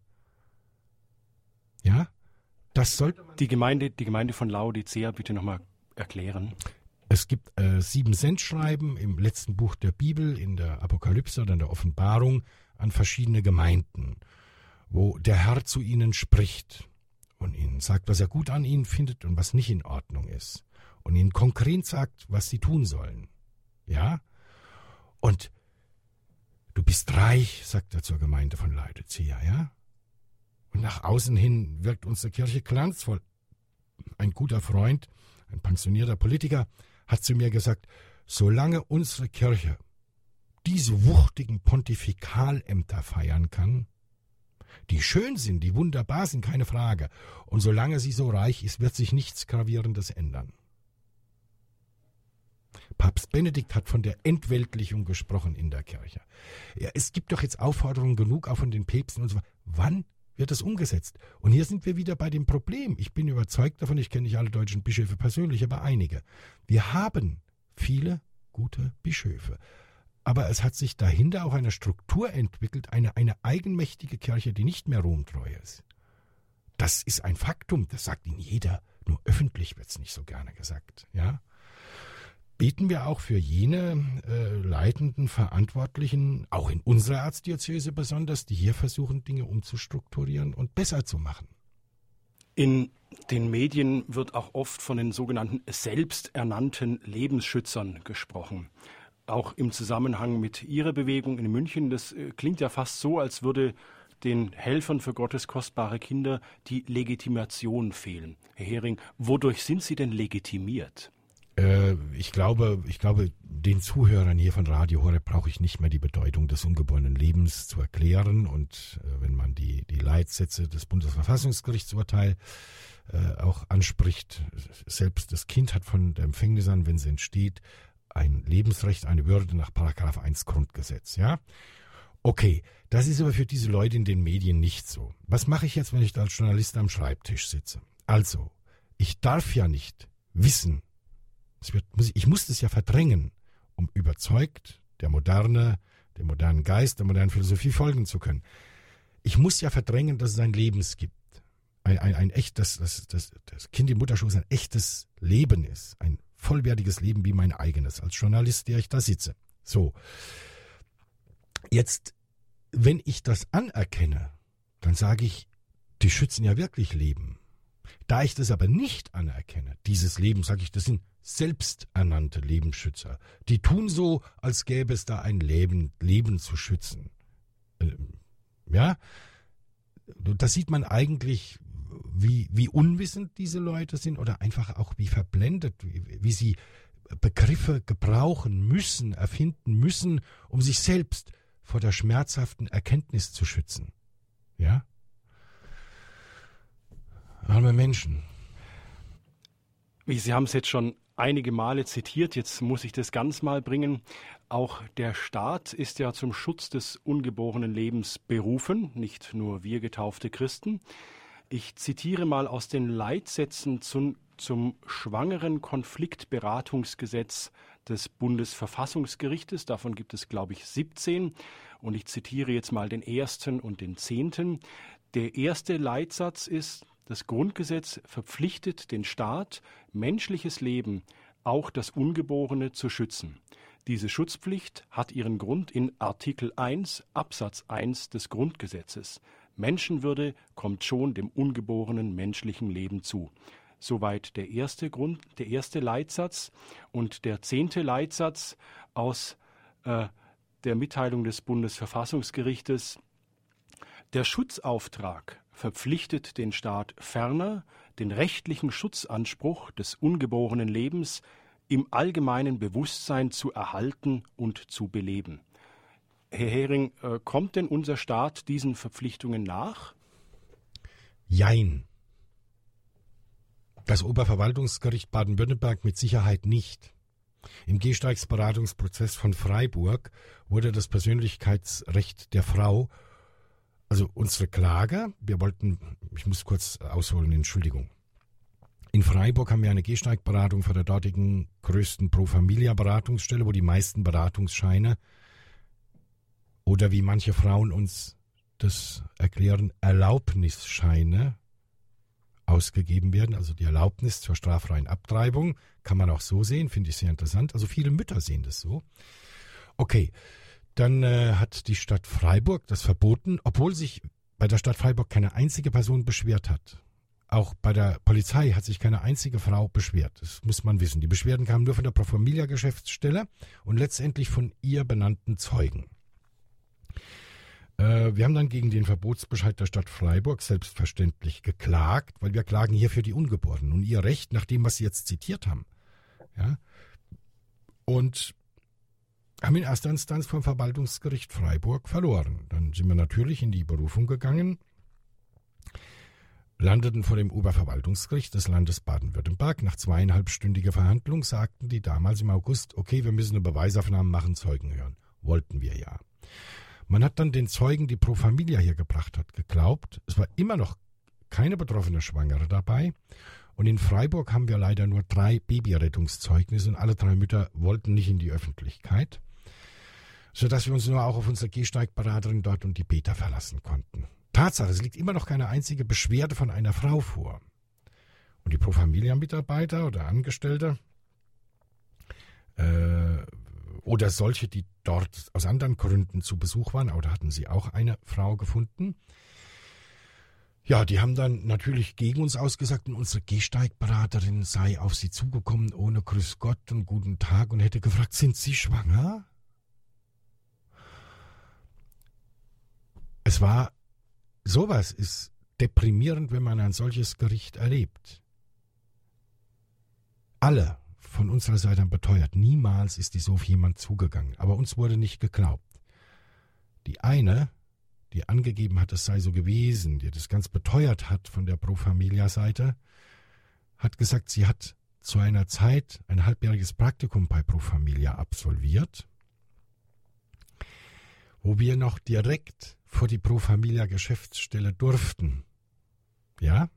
Ja? Das sollte man die Gemeinde, die Gemeinde von Laodicea bitte nochmal erklären. Es gibt äh, sieben Sendschreiben im letzten Buch der Bibel, in der Apokalypse oder in der Offenbarung an verschiedene Gemeinden, wo der Herr zu ihnen spricht und ihnen sagt, was er gut an ihnen findet und was nicht in Ordnung ist. Und ihnen konkret sagt, was sie tun sollen. Ja? Und du bist reich, sagt er zur Gemeinde von Laodicea, ja? Und nach außen hin wirkt unsere Kirche glanzvoll. Ein guter Freund, ein pensionierter Politiker, hat zu mir gesagt, solange unsere Kirche diese wuchtigen Pontifikalämter feiern kann, die schön sind, die wunderbar sind, keine Frage, und solange sie so reich ist, wird sich nichts Gravierendes ändern. Papst Benedikt hat von der Entweltlichung gesprochen in der Kirche. Ja, es gibt doch jetzt Aufforderungen genug, auch von den Päpsten und so weiter. Wann wird das umgesetzt? Und hier sind wir wieder bei dem Problem. Ich bin überzeugt davon, ich kenne nicht alle deutschen Bischöfe persönlich, aber einige. Wir haben viele gute Bischöfe. Aber es hat sich dahinter auch eine Struktur entwickelt, eine, eine eigenmächtige Kirche, die nicht mehr ruhmtreu ist. Das ist ein Faktum, das sagt Ihnen jeder, nur öffentlich wird es nicht so gerne gesagt. Ja? Beten wir auch für jene äh, leitenden Verantwortlichen, auch in unserer Erzdiözese besonders, die hier versuchen, Dinge umzustrukturieren und besser zu machen. In den Medien wird auch oft von den sogenannten selbsternannten Lebensschützern gesprochen. Auch im Zusammenhang mit Ihrer Bewegung in München, das klingt ja fast so, als würde den Helfern für Gottes kostbare Kinder die Legitimation fehlen. Herr Hering, wodurch sind Sie denn legitimiert? Ich glaube, ich glaube, den Zuhörern hier von Radio Horeb brauche ich nicht mehr die Bedeutung des ungeborenen Lebens zu erklären. Und äh, wenn man die, die Leitsätze des Bundesverfassungsgerichtsurteils äh, auch anspricht, selbst das Kind hat von der Empfängnis an, wenn es entsteht, ein Lebensrecht, eine Würde nach Paragraph eins Grundgesetz. Ja? Okay, das ist aber für diese Leute in den Medien nicht so. Was mache ich jetzt, wenn ich als Journalist am Schreibtisch sitze? Also, ich darf ja nicht wissen, es wird, ich muss das ja verdrängen, um überzeugt der moderne, dem modernen Geist, der modernen Philosophie folgen zu können. Ich muss ja verdrängen, dass es ein Leben gibt. Ein, ein, ein echtes, das, das, das Kind im Mutterschoß ein echtes Leben ist. Ein vollwertiges Leben wie mein eigenes, als Journalist, der ich da sitze. So. Jetzt, wenn ich das anerkenne, dann sage ich, die schützen ja wirklich Leben. Da ich das aber nicht anerkenne, dieses Leben, sage ich, das sind selbsternannte Lebensschützer. Die tun so, als gäbe es da ein Leben, Leben zu schützen. Ja, da sieht man eigentlich, wie, wie unwissend diese Leute sind oder einfach auch wie verblendet, wie, wie sie Begriffe gebrauchen müssen, erfinden müssen, um sich selbst vor der schmerzhaften Erkenntnis zu schützen. Ja? Arme Menschen. Sie haben es jetzt schon einige Male zitiert, jetzt muss ich das ganz mal bringen. Auch der Staat ist ja zum Schutz des ungeborenen Lebens berufen, nicht nur wir getaufte Christen. Ich zitiere mal aus den Leitsätzen zum, zum schwangeren Konfliktberatungsgesetz des Bundesverfassungsgerichtes. Davon gibt es, glaube ich, siebzehn. Und ich zitiere jetzt mal den ersten und den zehnten. Der erste Leitsatz ist: Das Grundgesetz verpflichtet den Staat, menschliches Leben, auch das Ungeborene, zu schützen. Diese Schutzpflicht hat ihren Grund in Artikel eins Absatz eins des Grundgesetzes. Menschenwürde kommt schon dem ungeborenen menschlichen Leben zu. Soweit der erste Grund, der erste Leitsatz. Und der zehnte Leitsatz aus äh, der Mitteilung des Bundesverfassungsgerichtes: Der Schutzauftrag verpflichtet den Staat ferner, den rechtlichen Schutzanspruch des ungeborenen Lebens im allgemeinen Bewusstsein zu erhalten und zu beleben. Herr Hering, äh, kommt denn unser Staat diesen Verpflichtungen nach? Jein. Das Oberverwaltungsgericht Baden-Württemberg mit Sicherheit nicht. Im Gehsteigsberatungsprozess von Freiburg wurde das Persönlichkeitsrecht der Frau, also unsere Klage, wir wollten, ich muss kurz ausholen, Entschuldigung. In Freiburg haben wir eine Gehsteigberatung vor der dortigen größten Pro-Familia-Beratungsstelle, wo die meisten Beratungsscheine oder wie manche Frauen uns das erklären, Erlaubnisscheine ausgegeben werden, also die Erlaubnis zur straffreien Abtreibung, kann man auch so sehen, finde ich sehr interessant. Also viele Mütter sehen das so. Okay, dann äh, hat die Stadt Freiburg das verboten, obwohl sich bei der Stadt Freiburg keine einzige Person beschwert hat. Auch bei der Polizei hat sich keine einzige Frau beschwert. Das muss man wissen. Die Beschwerden kamen nur von der Pro Familia Geschäftsstelle und letztendlich von ihr benannten Zeugen. Äh, wir haben dann gegen den Verbotsbescheid der Stadt Freiburg selbstverständlich geklagt, weil wir klagen hier für die Ungeborenen und ihr Recht nach dem, was sie jetzt zitiert haben. Ja? Und haben in erster Instanz vom Verwaltungsgericht Freiburg verloren. Dann sind wir natürlich in die Berufung gegangen, landeten vor dem Oberverwaltungsgericht des Landes Baden-Württemberg. Nach zweieinhalbstündiger Verhandlung sagten die damals im August, okay, wir müssen eine Beweisaufnahme machen, Zeugen hören. Wollten wir ja. Man hat dann den Zeugen, die Pro Familia hier gebracht hat, geglaubt. Es war immer noch keine betroffene Schwangere dabei. Und in Freiburg haben wir leider nur drei Babyrettungszeugnisse und alle drei Mütter wollten nicht in die Öffentlichkeit, sodass wir uns nur auch auf unsere Gehsteigberaterin dort und die Beta verlassen konnten. Tatsache, es liegt immer noch keine einzige Beschwerde von einer Frau vor. Und die Pro Familia-Mitarbeiter oder Angestellte äh, oder solche, die dort aus anderen Gründen zu Besuch waren, oder hatten sie auch eine Frau gefunden, ja, die haben dann natürlich gegen uns ausgesagt und unsere Gehsteigberaterin sei auf sie zugekommen ohne Grüß Gott und guten Tag und hätte gefragt, sind Sie schwanger? Es war, sowas ist deprimierend, wenn man ein solches Gericht erlebt. Alle von unserer Seite haben beteuert, niemals ist die so auf jemand zugegangen, aber uns wurde nicht geglaubt. Die eine, die angegeben hat, es sei so gewesen, die das ganz beteuert hat von der Pro Familia-Seite, hat gesagt, sie hat zu einer Zeit ein halbjähriges Praktikum bei Pro Familia absolviert, wo wir noch direkt vor die Pro Familia Geschäftsstelle durften. Ja?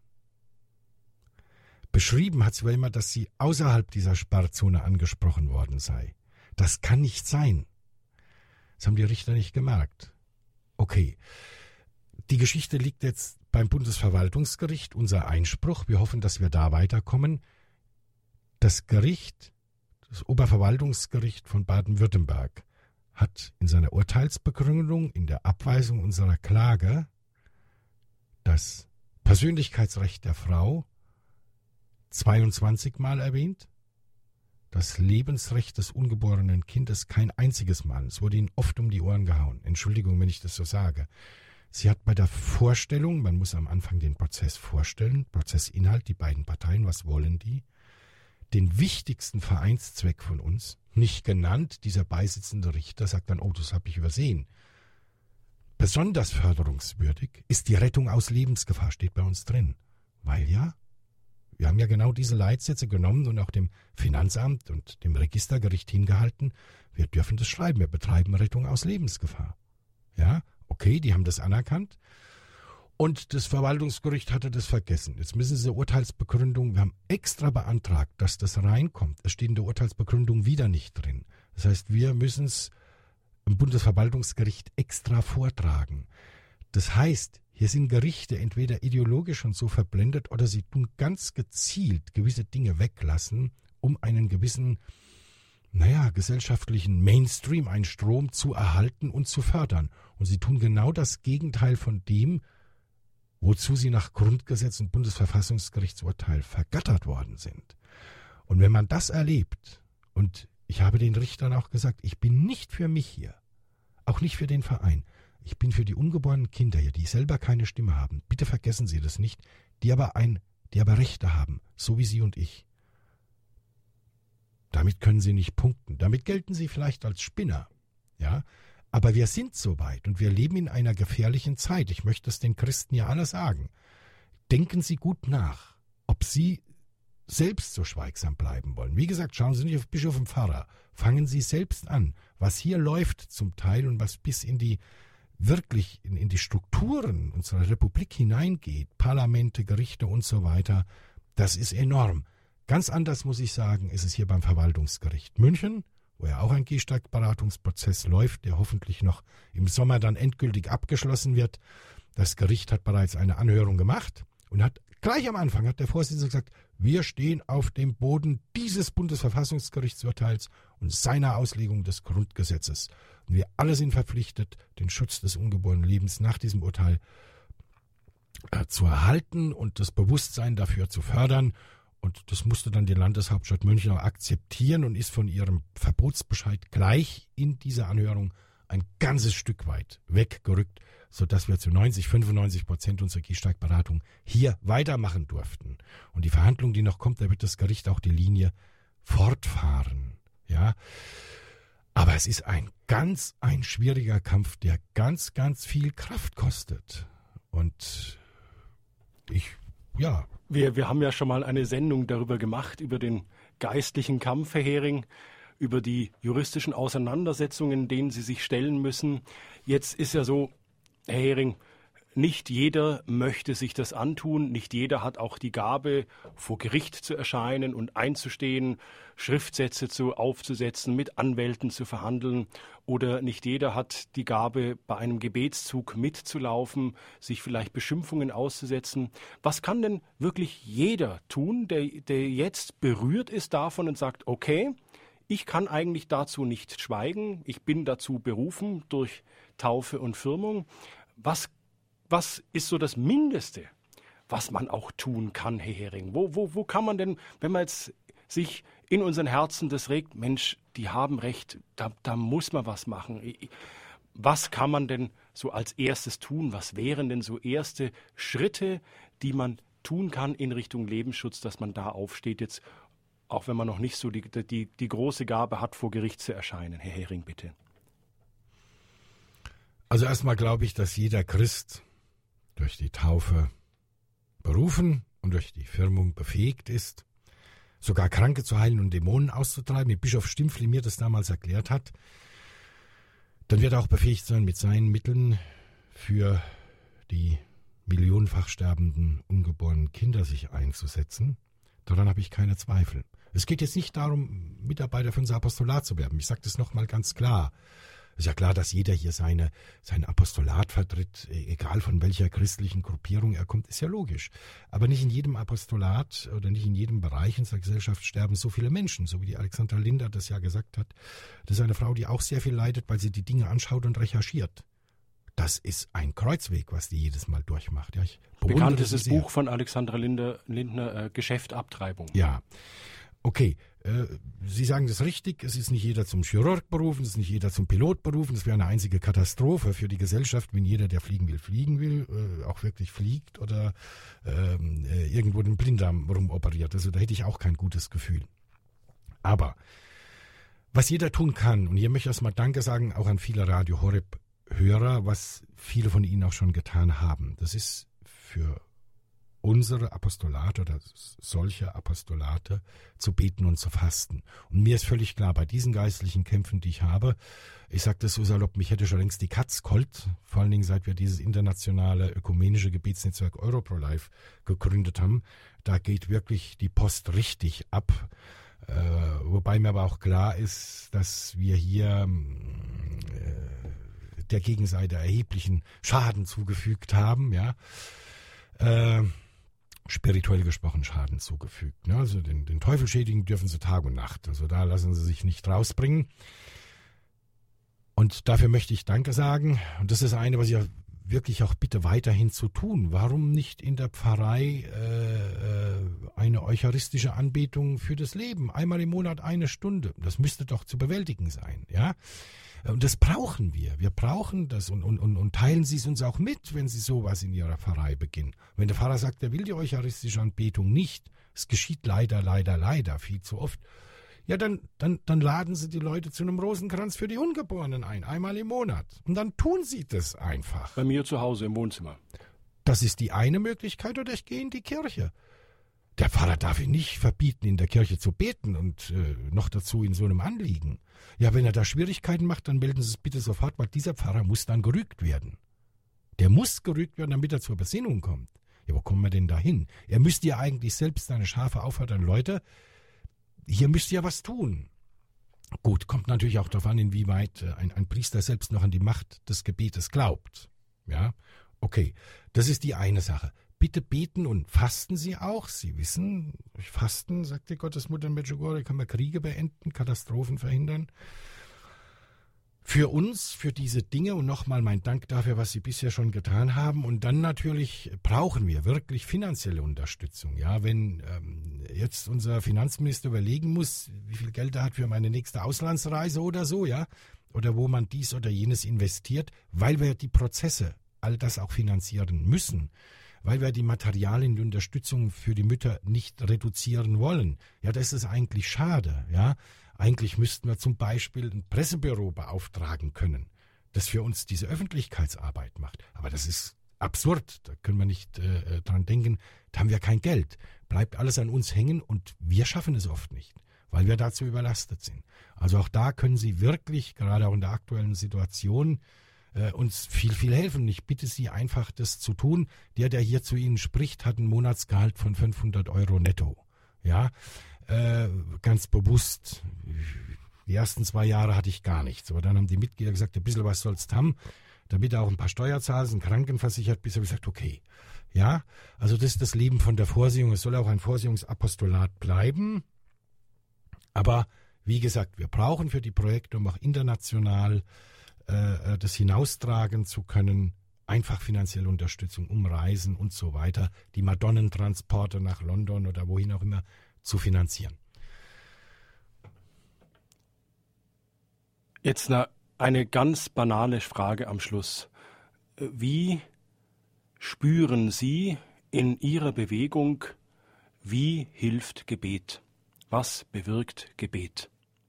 Beschrieben hat sie immer, dass sie außerhalb dieser Sperrzone angesprochen worden sei. Das kann nicht sein. Das haben die Richter nicht gemerkt. Okay, die Geschichte liegt jetzt beim Bundesverwaltungsgericht, unser Einspruch. Wir hoffen, dass wir da weiterkommen. Das Gericht, das Oberverwaltungsgericht von Baden-Württemberg, hat in seiner Urteilsbegründung, in der Abweisung unserer Klage, das Persönlichkeitsrecht der Frau zweiundzwanzig Mal erwähnt, das Lebensrecht des ungeborenen Kindes kein einziges Mal. Es wurde ihnen oft um die Ohren gehauen. Entschuldigung, wenn ich das so sage. Sie hat bei der Vorstellung, man muss am Anfang den Prozess vorstellen, Prozessinhalt, die beiden Parteien, was wollen die, den wichtigsten Vereinszweck von uns, nicht genannt, dieser beisitzende Richter sagt dann, oh, das habe ich übersehen. Besonders förderungswürdig ist die Rettung aus Lebensgefahr, steht bei uns drin. Weil ja, wir haben ja genau diese Leitsätze genommen und auch dem Finanzamt und dem Registergericht hingehalten. Wir dürfen das schreiben, wir betreiben Rettung aus Lebensgefahr. Ja, okay, die haben das anerkannt. Und das Verwaltungsgericht hatte das vergessen. Jetzt müssen Sie Urteilsbegründung, wir haben extra beantragt, dass das reinkommt. Es steht in der Urteilsbegründung wieder nicht drin. Das heißt, wir müssen es im Bundesverwaltungsgericht extra vortragen. Das heißt, hier sind Gerichte entweder ideologisch und so verblendet oder sie tun ganz gezielt gewisse Dinge weglassen, um einen gewissen, naja, gesellschaftlichen Mainstream, einen Strom zu erhalten und zu fördern. Und sie tun genau das Gegenteil von dem, wozu sie nach Grundgesetz und Bundesverfassungsgerichtsurteil vergattert worden sind. Und wenn man das erlebt, und ich habe den Richtern auch gesagt, ich bin nicht für mich hier, auch nicht für den Verein, ich bin für die ungeborenen Kinder hier, die selber keine Stimme haben. Bitte vergessen Sie das nicht, die aber ein, die aber Rechte haben, so wie Sie und ich. Damit können Sie nicht punkten. Damit gelten Sie vielleicht als Spinner, ja. Aber wir sind so weit und wir leben in einer gefährlichen Zeit. Ich möchte es den Christen ja alle sagen. Denken Sie gut nach, ob Sie selbst so schweigsam bleiben wollen. Wie gesagt, schauen Sie nicht auf Bischof und Pfarrer. Fangen Sie selbst an. Was hier läuft zum Teil und was bis in die wirklich in, in die Strukturen unserer Republik hineingeht, Parlamente, Gerichte und so weiter, das ist enorm. Ganz anders muss ich sagen, ist es hier beim Verwaltungsgericht München, wo ja auch ein Gehsteigberatungsprozess läuft, der hoffentlich noch im Sommer dann endgültig abgeschlossen wird. Das Gericht hat bereits eine Anhörung gemacht und hat gleich am Anfang hat der Vorsitzende gesagt, wir stehen auf dem Boden dieses Bundesverfassungsgerichtsurteils und seiner Auslegung des Grundgesetzes. Und wir alle sind verpflichtet, den Schutz des ungeborenen Lebens nach diesem Urteil äh, zu erhalten und das Bewusstsein dafür zu fördern. Und das musste dann die Landeshauptstadt München auch akzeptieren und ist von ihrem Verbotsbescheid gleich in dieser Anhörung ein ganzes Stück weit weggerückt, sodass wir zu neunzig, fünfundneunzig Prozent unserer Gehsteigberatung hier weitermachen durften. Und die Verhandlung, die noch kommt, da wird das Gericht auch die Linie fortfahren. Ja, aber es ist ein ganz, ein schwieriger Kampf, der ganz, ganz viel Kraft kostet. Und ich, ja... Wir, wir haben ja schon mal eine Sendung darüber gemacht, über den geistlichen Kampf, Herr Hering, über die juristischen Auseinandersetzungen, denen Sie sich stellen müssen. Jetzt ist ja so, Herr Hering, nicht jeder möchte sich das antun, nicht jeder hat auch die Gabe, vor Gericht zu erscheinen und einzustehen, Schriftsätze zu aufzusetzen, mit Anwälten zu verhandeln, oder nicht jeder hat die Gabe, bei einem Gebetszug mitzulaufen, sich vielleicht Beschimpfungen auszusetzen. Was kann denn wirklich jeder tun, der, der jetzt berührt ist davon und sagt, okay, ich kann eigentlich dazu nicht schweigen, ich bin dazu berufen durch Taufe und Firmung. Was Was ist so das Mindeste, was man auch tun kann, Herr Hering? Wo, wo, wo kann man denn, wenn man jetzt sich in unseren Herzen das regt, Mensch, die haben recht, da, da muss man was machen. Was kann man denn so als erstes tun? Was wären denn so erste Schritte, die man tun kann in Richtung Lebensschutz, dass man da aufsteht jetzt, auch wenn man noch nicht so die, die, die große Gabe hat, vor Gericht zu erscheinen? Herr Hering, bitte. Also erstmal glaube ich, dass jeder Christ durch die Taufe berufen und durch die Firmung befähigt ist, sogar Kranke zu heilen und Dämonen auszutreiben, wie Bischof Stimpfli mir das damals erklärt hat. dann wird er auch befähigt sein, mit seinen Mitteln für die millionenfach sterbenden ungeborenen Kinder sich einzusetzen. Daran habe ich keine Zweifel. Es geht jetzt nicht darum, Mitarbeiter für unser Apostolat zu werben. Ich sage das nochmal ganz klar. Es ist ja klar, dass jeder hier seine, sein Apostolat vertritt, egal von welcher christlichen Gruppierung er kommt, ist ja logisch. Aber nicht in jedem Apostolat oder nicht in jedem Bereich unserer Gesellschaft sterben so viele Menschen, so wie die Alexandra Linder das ja gesagt hat. Das ist eine Frau, die auch sehr viel leidet, weil sie die Dinge anschaut und recherchiert. Das ist ein Kreuzweg, was die jedes Mal durchmacht. Ja, ich Bekannt ist das Buch von Alexandra Linde, Lindner, äh, Geschäft Abtreibung. Ja, okay. Äh, Sie sagen das richtig, es ist nicht jeder zum Chirurg berufen, es ist nicht jeder zum Pilot berufen. Es wäre eine einzige Katastrophe für die Gesellschaft, wenn jeder, der fliegen will, fliegen will, äh, auch wirklich fliegt oder ähm, äh, irgendwo den Blinddarm rumoperiert. Also da hätte ich auch kein gutes Gefühl. Aber was jeder tun kann, und hier möchte ich erstmal Danke sagen, auch an viele Radio Horeb Hörer, was viele von Ihnen auch schon getan haben. Das ist für unsere Apostolate oder solche Apostolate zu beten und zu fasten. Und mir ist völlig klar, bei diesen geistlichen Kämpfen, die ich habe, ich sage das so salopp, mich hätte schon längst die Katz geholt, vor allen Dingen seit wir dieses internationale ökumenische Gebetsnetzwerk Europrolife gegründet haben. Da geht wirklich die Post richtig ab. Äh, wobei mir aber auch klar ist, dass wir hier äh, der Gegenseite erheblichen Schaden zugefügt haben, ja, äh, spirituell gesprochen Schaden zugefügt. Ne? Also den, den Teufel schädigen dürfen sie Tag und Nacht, also da lassen sie sich nicht rausbringen. Und dafür möchte ich Danke sagen, und das ist eine, was ich wirklich auch bitte weiterhin zu tun. Warum nicht in der Pfarrei äh, eine eucharistische Anbetung für das Leben? Einmal im Monat eine Stunde. Das müsste doch zu bewältigen sein, ja? Und das brauchen wir. Wir brauchen das und, und, und, und teilen Sie es uns auch mit, wenn Sie sowas in Ihrer Pfarrei beginnen. Wenn der Pfarrer sagt, er will die eucharistische Anbetung nicht, es geschieht leider, leider, leider viel zu oft, ja, dann, dann, dann laden Sie die Leute zu einem Rosenkranz für die Ungeborenen ein, einmal im Monat. Und dann tun Sie das einfach. Bei mir zu Hause im Wohnzimmer. Das ist die eine Möglichkeit, oder ich gehe in die Kirche. Der Pfarrer darf ihn nicht verbieten, in der Kirche zu beten und äh, noch dazu in so einem Anliegen. Ja, wenn er da Schwierigkeiten macht, dann melden Sie es bitte sofort, weil dieser Pfarrer muss dann gerügt werden. Der muss gerügt werden, damit er zur Besinnung kommt. Ja, wo kommen wir denn da hin? Er müsste ja eigentlich selbst seine Schafe auffordern, Leute, hier müsst ihr was tun. Gut, kommt natürlich auch darauf an, inwieweit ein, ein Priester selbst noch an die Macht des Gebetes glaubt. Ja, okay, das ist die eine Sache. Bitte beten und fasten Sie auch. Sie wissen, durch Fasten, sagt die Gottesmutter in Medjugorje, kann man Kriege beenden, Katastrophen verhindern. Für uns, für diese Dinge und nochmal mein Dank dafür, was Sie bisher schon getan haben. Und dann natürlich brauchen wir wirklich finanzielle Unterstützung. Ja, wenn ähm, jetzt unser Finanzminister überlegen muss, wie viel Geld er hat für meine nächste Auslandsreise oder so, ja, oder wo man dies oder jenes investiert, weil wir die Prozesse, all das auch finanzieren müssen, weil wir die Materialien, die Unterstützung für die Mütter nicht reduzieren wollen. Ja, das ist eigentlich schade, ja. Eigentlich müssten wir zum Beispiel ein Pressebüro beauftragen können, das für uns diese Öffentlichkeitsarbeit macht. Aber das ist absurd, da können wir nicht äh, dran denken, da haben wir kein Geld. Bleibt alles an uns hängen und wir schaffen es oft nicht, weil wir dazu überlastet sind. Also auch da können Sie wirklich, gerade auch in der aktuellen Situation, äh, uns viel, viel helfen. Ich bitte Sie einfach, das zu tun. Der, der hier zu Ihnen spricht, hat ein Monatsgehalt von fünfhundert Euro netto. Ja, Äh, ganz bewusst, die ersten zwei Jahre hatte ich gar nichts. Aber dann haben die Mitglieder gesagt, ein bisschen was sollst haben, damit er auch ein paar Steuer zahlst, ein Krankenversichert bist. Habe ich gesagt, okay. Ja, also das ist das Leben von der Vorsehung. Es soll auch ein Vorsehungsapostolat bleiben. Aber wie gesagt, wir brauchen für die Projekte, um auch international äh, das hinaustragen zu können, einfach finanzielle Unterstützung, um Reisen und so weiter, die Madonnentransporte nach London oder wohin auch immer zu finanzieren. Jetzt eine, eine ganz banale Frage am Schluss. Wie spüren Sie in Ihrer Bewegung, wie hilft Gebet? Was bewirkt Gebet?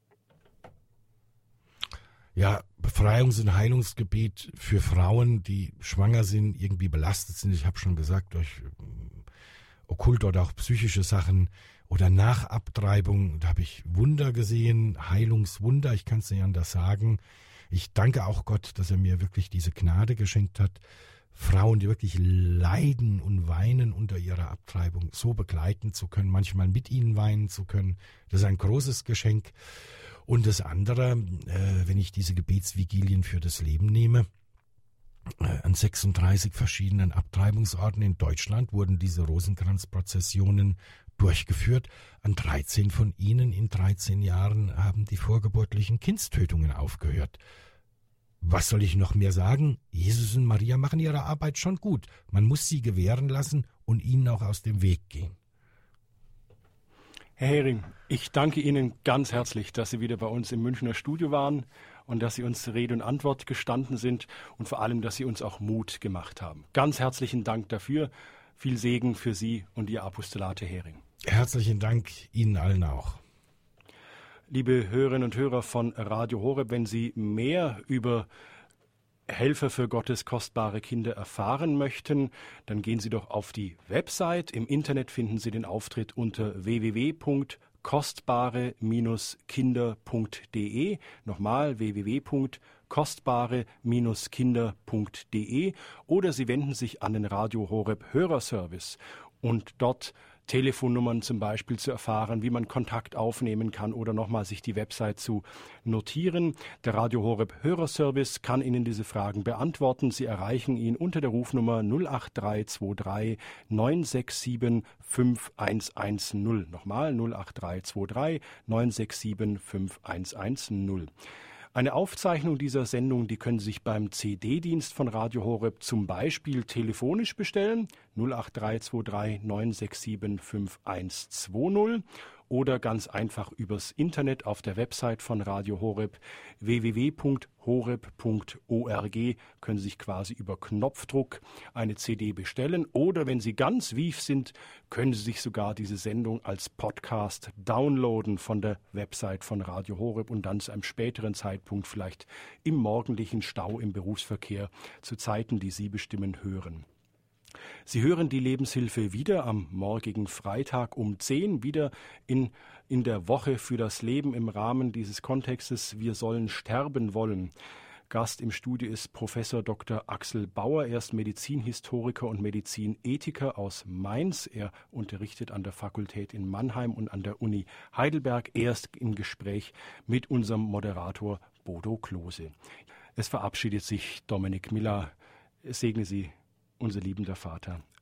Ja, Befreiungs- und Heilungsgebet für Frauen, die schwanger sind, irgendwie belastet sind. Ich habe schon gesagt, durch okkulte oder auch psychische Sachen oder nach Abtreibung, da habe ich Wunder gesehen, Heilungswunder, ich kann es nicht anders sagen. Ich danke auch Gott, dass er mir wirklich diese Gnade geschenkt hat, Frauen, die wirklich leiden und weinen unter ihrer Abtreibung, so begleiten zu können, manchmal mit ihnen weinen zu können. Das ist ein großes Geschenk. Und das andere, äh, wenn ich diese Gebetsvigilien für das Leben nehme, äh, an sechsunddreißig verschiedenen Abtreibungsorten in Deutschland wurden diese Rosenkranzprozessionen durchgeführt. An dreizehn von ihnen in dreizehn Jahren haben die vorgeburtlichen Kindstötungen aufgehört. Was soll ich noch mehr sagen? Jesus und Maria machen ihre Arbeit schon gut. Man muss sie gewähren lassen und ihnen auch aus dem Weg gehen. Herr Hering, ich danke Ihnen ganz herzlich, dass Sie wieder bei uns im Münchner Studio waren und dass Sie uns Rede und Antwort gestanden sind und vor allem, dass Sie uns auch Mut gemacht haben. Ganz herzlichen Dank dafür. Viel Segen für Sie und Ihr Apostolat, Herr Hering. Herzlichen Dank Ihnen allen auch. Liebe Hörerinnen und Hörer von Radio Horeb, wenn Sie mehr über Helfer für Gottes kostbare Kinder erfahren möchten, dann gehen Sie doch auf die Website. Im Internet finden Sie den Auftritt unter w w w punkt kostbare Kinder punkt d e. Nochmal w w w punkt kostbare Kinder punkt d e. Oder Sie wenden sich an den Radio Horeb Hörerservice und dort Telefonnummern zum Beispiel zu erfahren, wie man Kontakt aufnehmen kann oder nochmal sich die Website zu notieren. Der Radio Horeb Hörerservice kann Ihnen diese Fragen beantworten. Sie erreichen ihn unter der Rufnummer null acht drei zwei drei neun sechs sieben fünf eins eins null. Nochmal null acht drei zwei drei neun sechs sieben fünf eins eins null. Eine Aufzeichnung dieser Sendung, die können Sie sich beim C D-Dienst von Radio Horeb zum Beispiel telefonisch bestellen, null acht drei zwei drei neun sechs sieben fünf eins zwei null, oder ganz einfach übers Internet auf der Website von Radio Horeb w w w punkt horeb punkt org können Sie sich quasi über Knopfdruck eine C D bestellen, oder wenn Sie ganz wief sind, können Sie sich sogar diese Sendung als Podcast downloaden von der Website von Radio Horeb und dann zu einem späteren Zeitpunkt vielleicht im morgendlichen Stau im Berufsverkehr zu Zeiten, die Sie bestimmen, hören. Sie hören die Lebenshilfe wieder am morgigen Freitag um zehn, wieder in, in der Woche für das Leben im Rahmen dieses Kontextes Wir sollen sterben wollen. Gast im Studio ist Professor Doktor Axel Bauer. Er ist Medizinhistoriker und Medizinethiker aus Mainz. Er unterrichtet an der Fakultät in Mannheim und an der Uni Heidelberg. Er ist im Gespräch mit unserem Moderator Bodo Klose. Es verabschiedet sich Dominik Miller. Segne Sie, unser liebender Vater.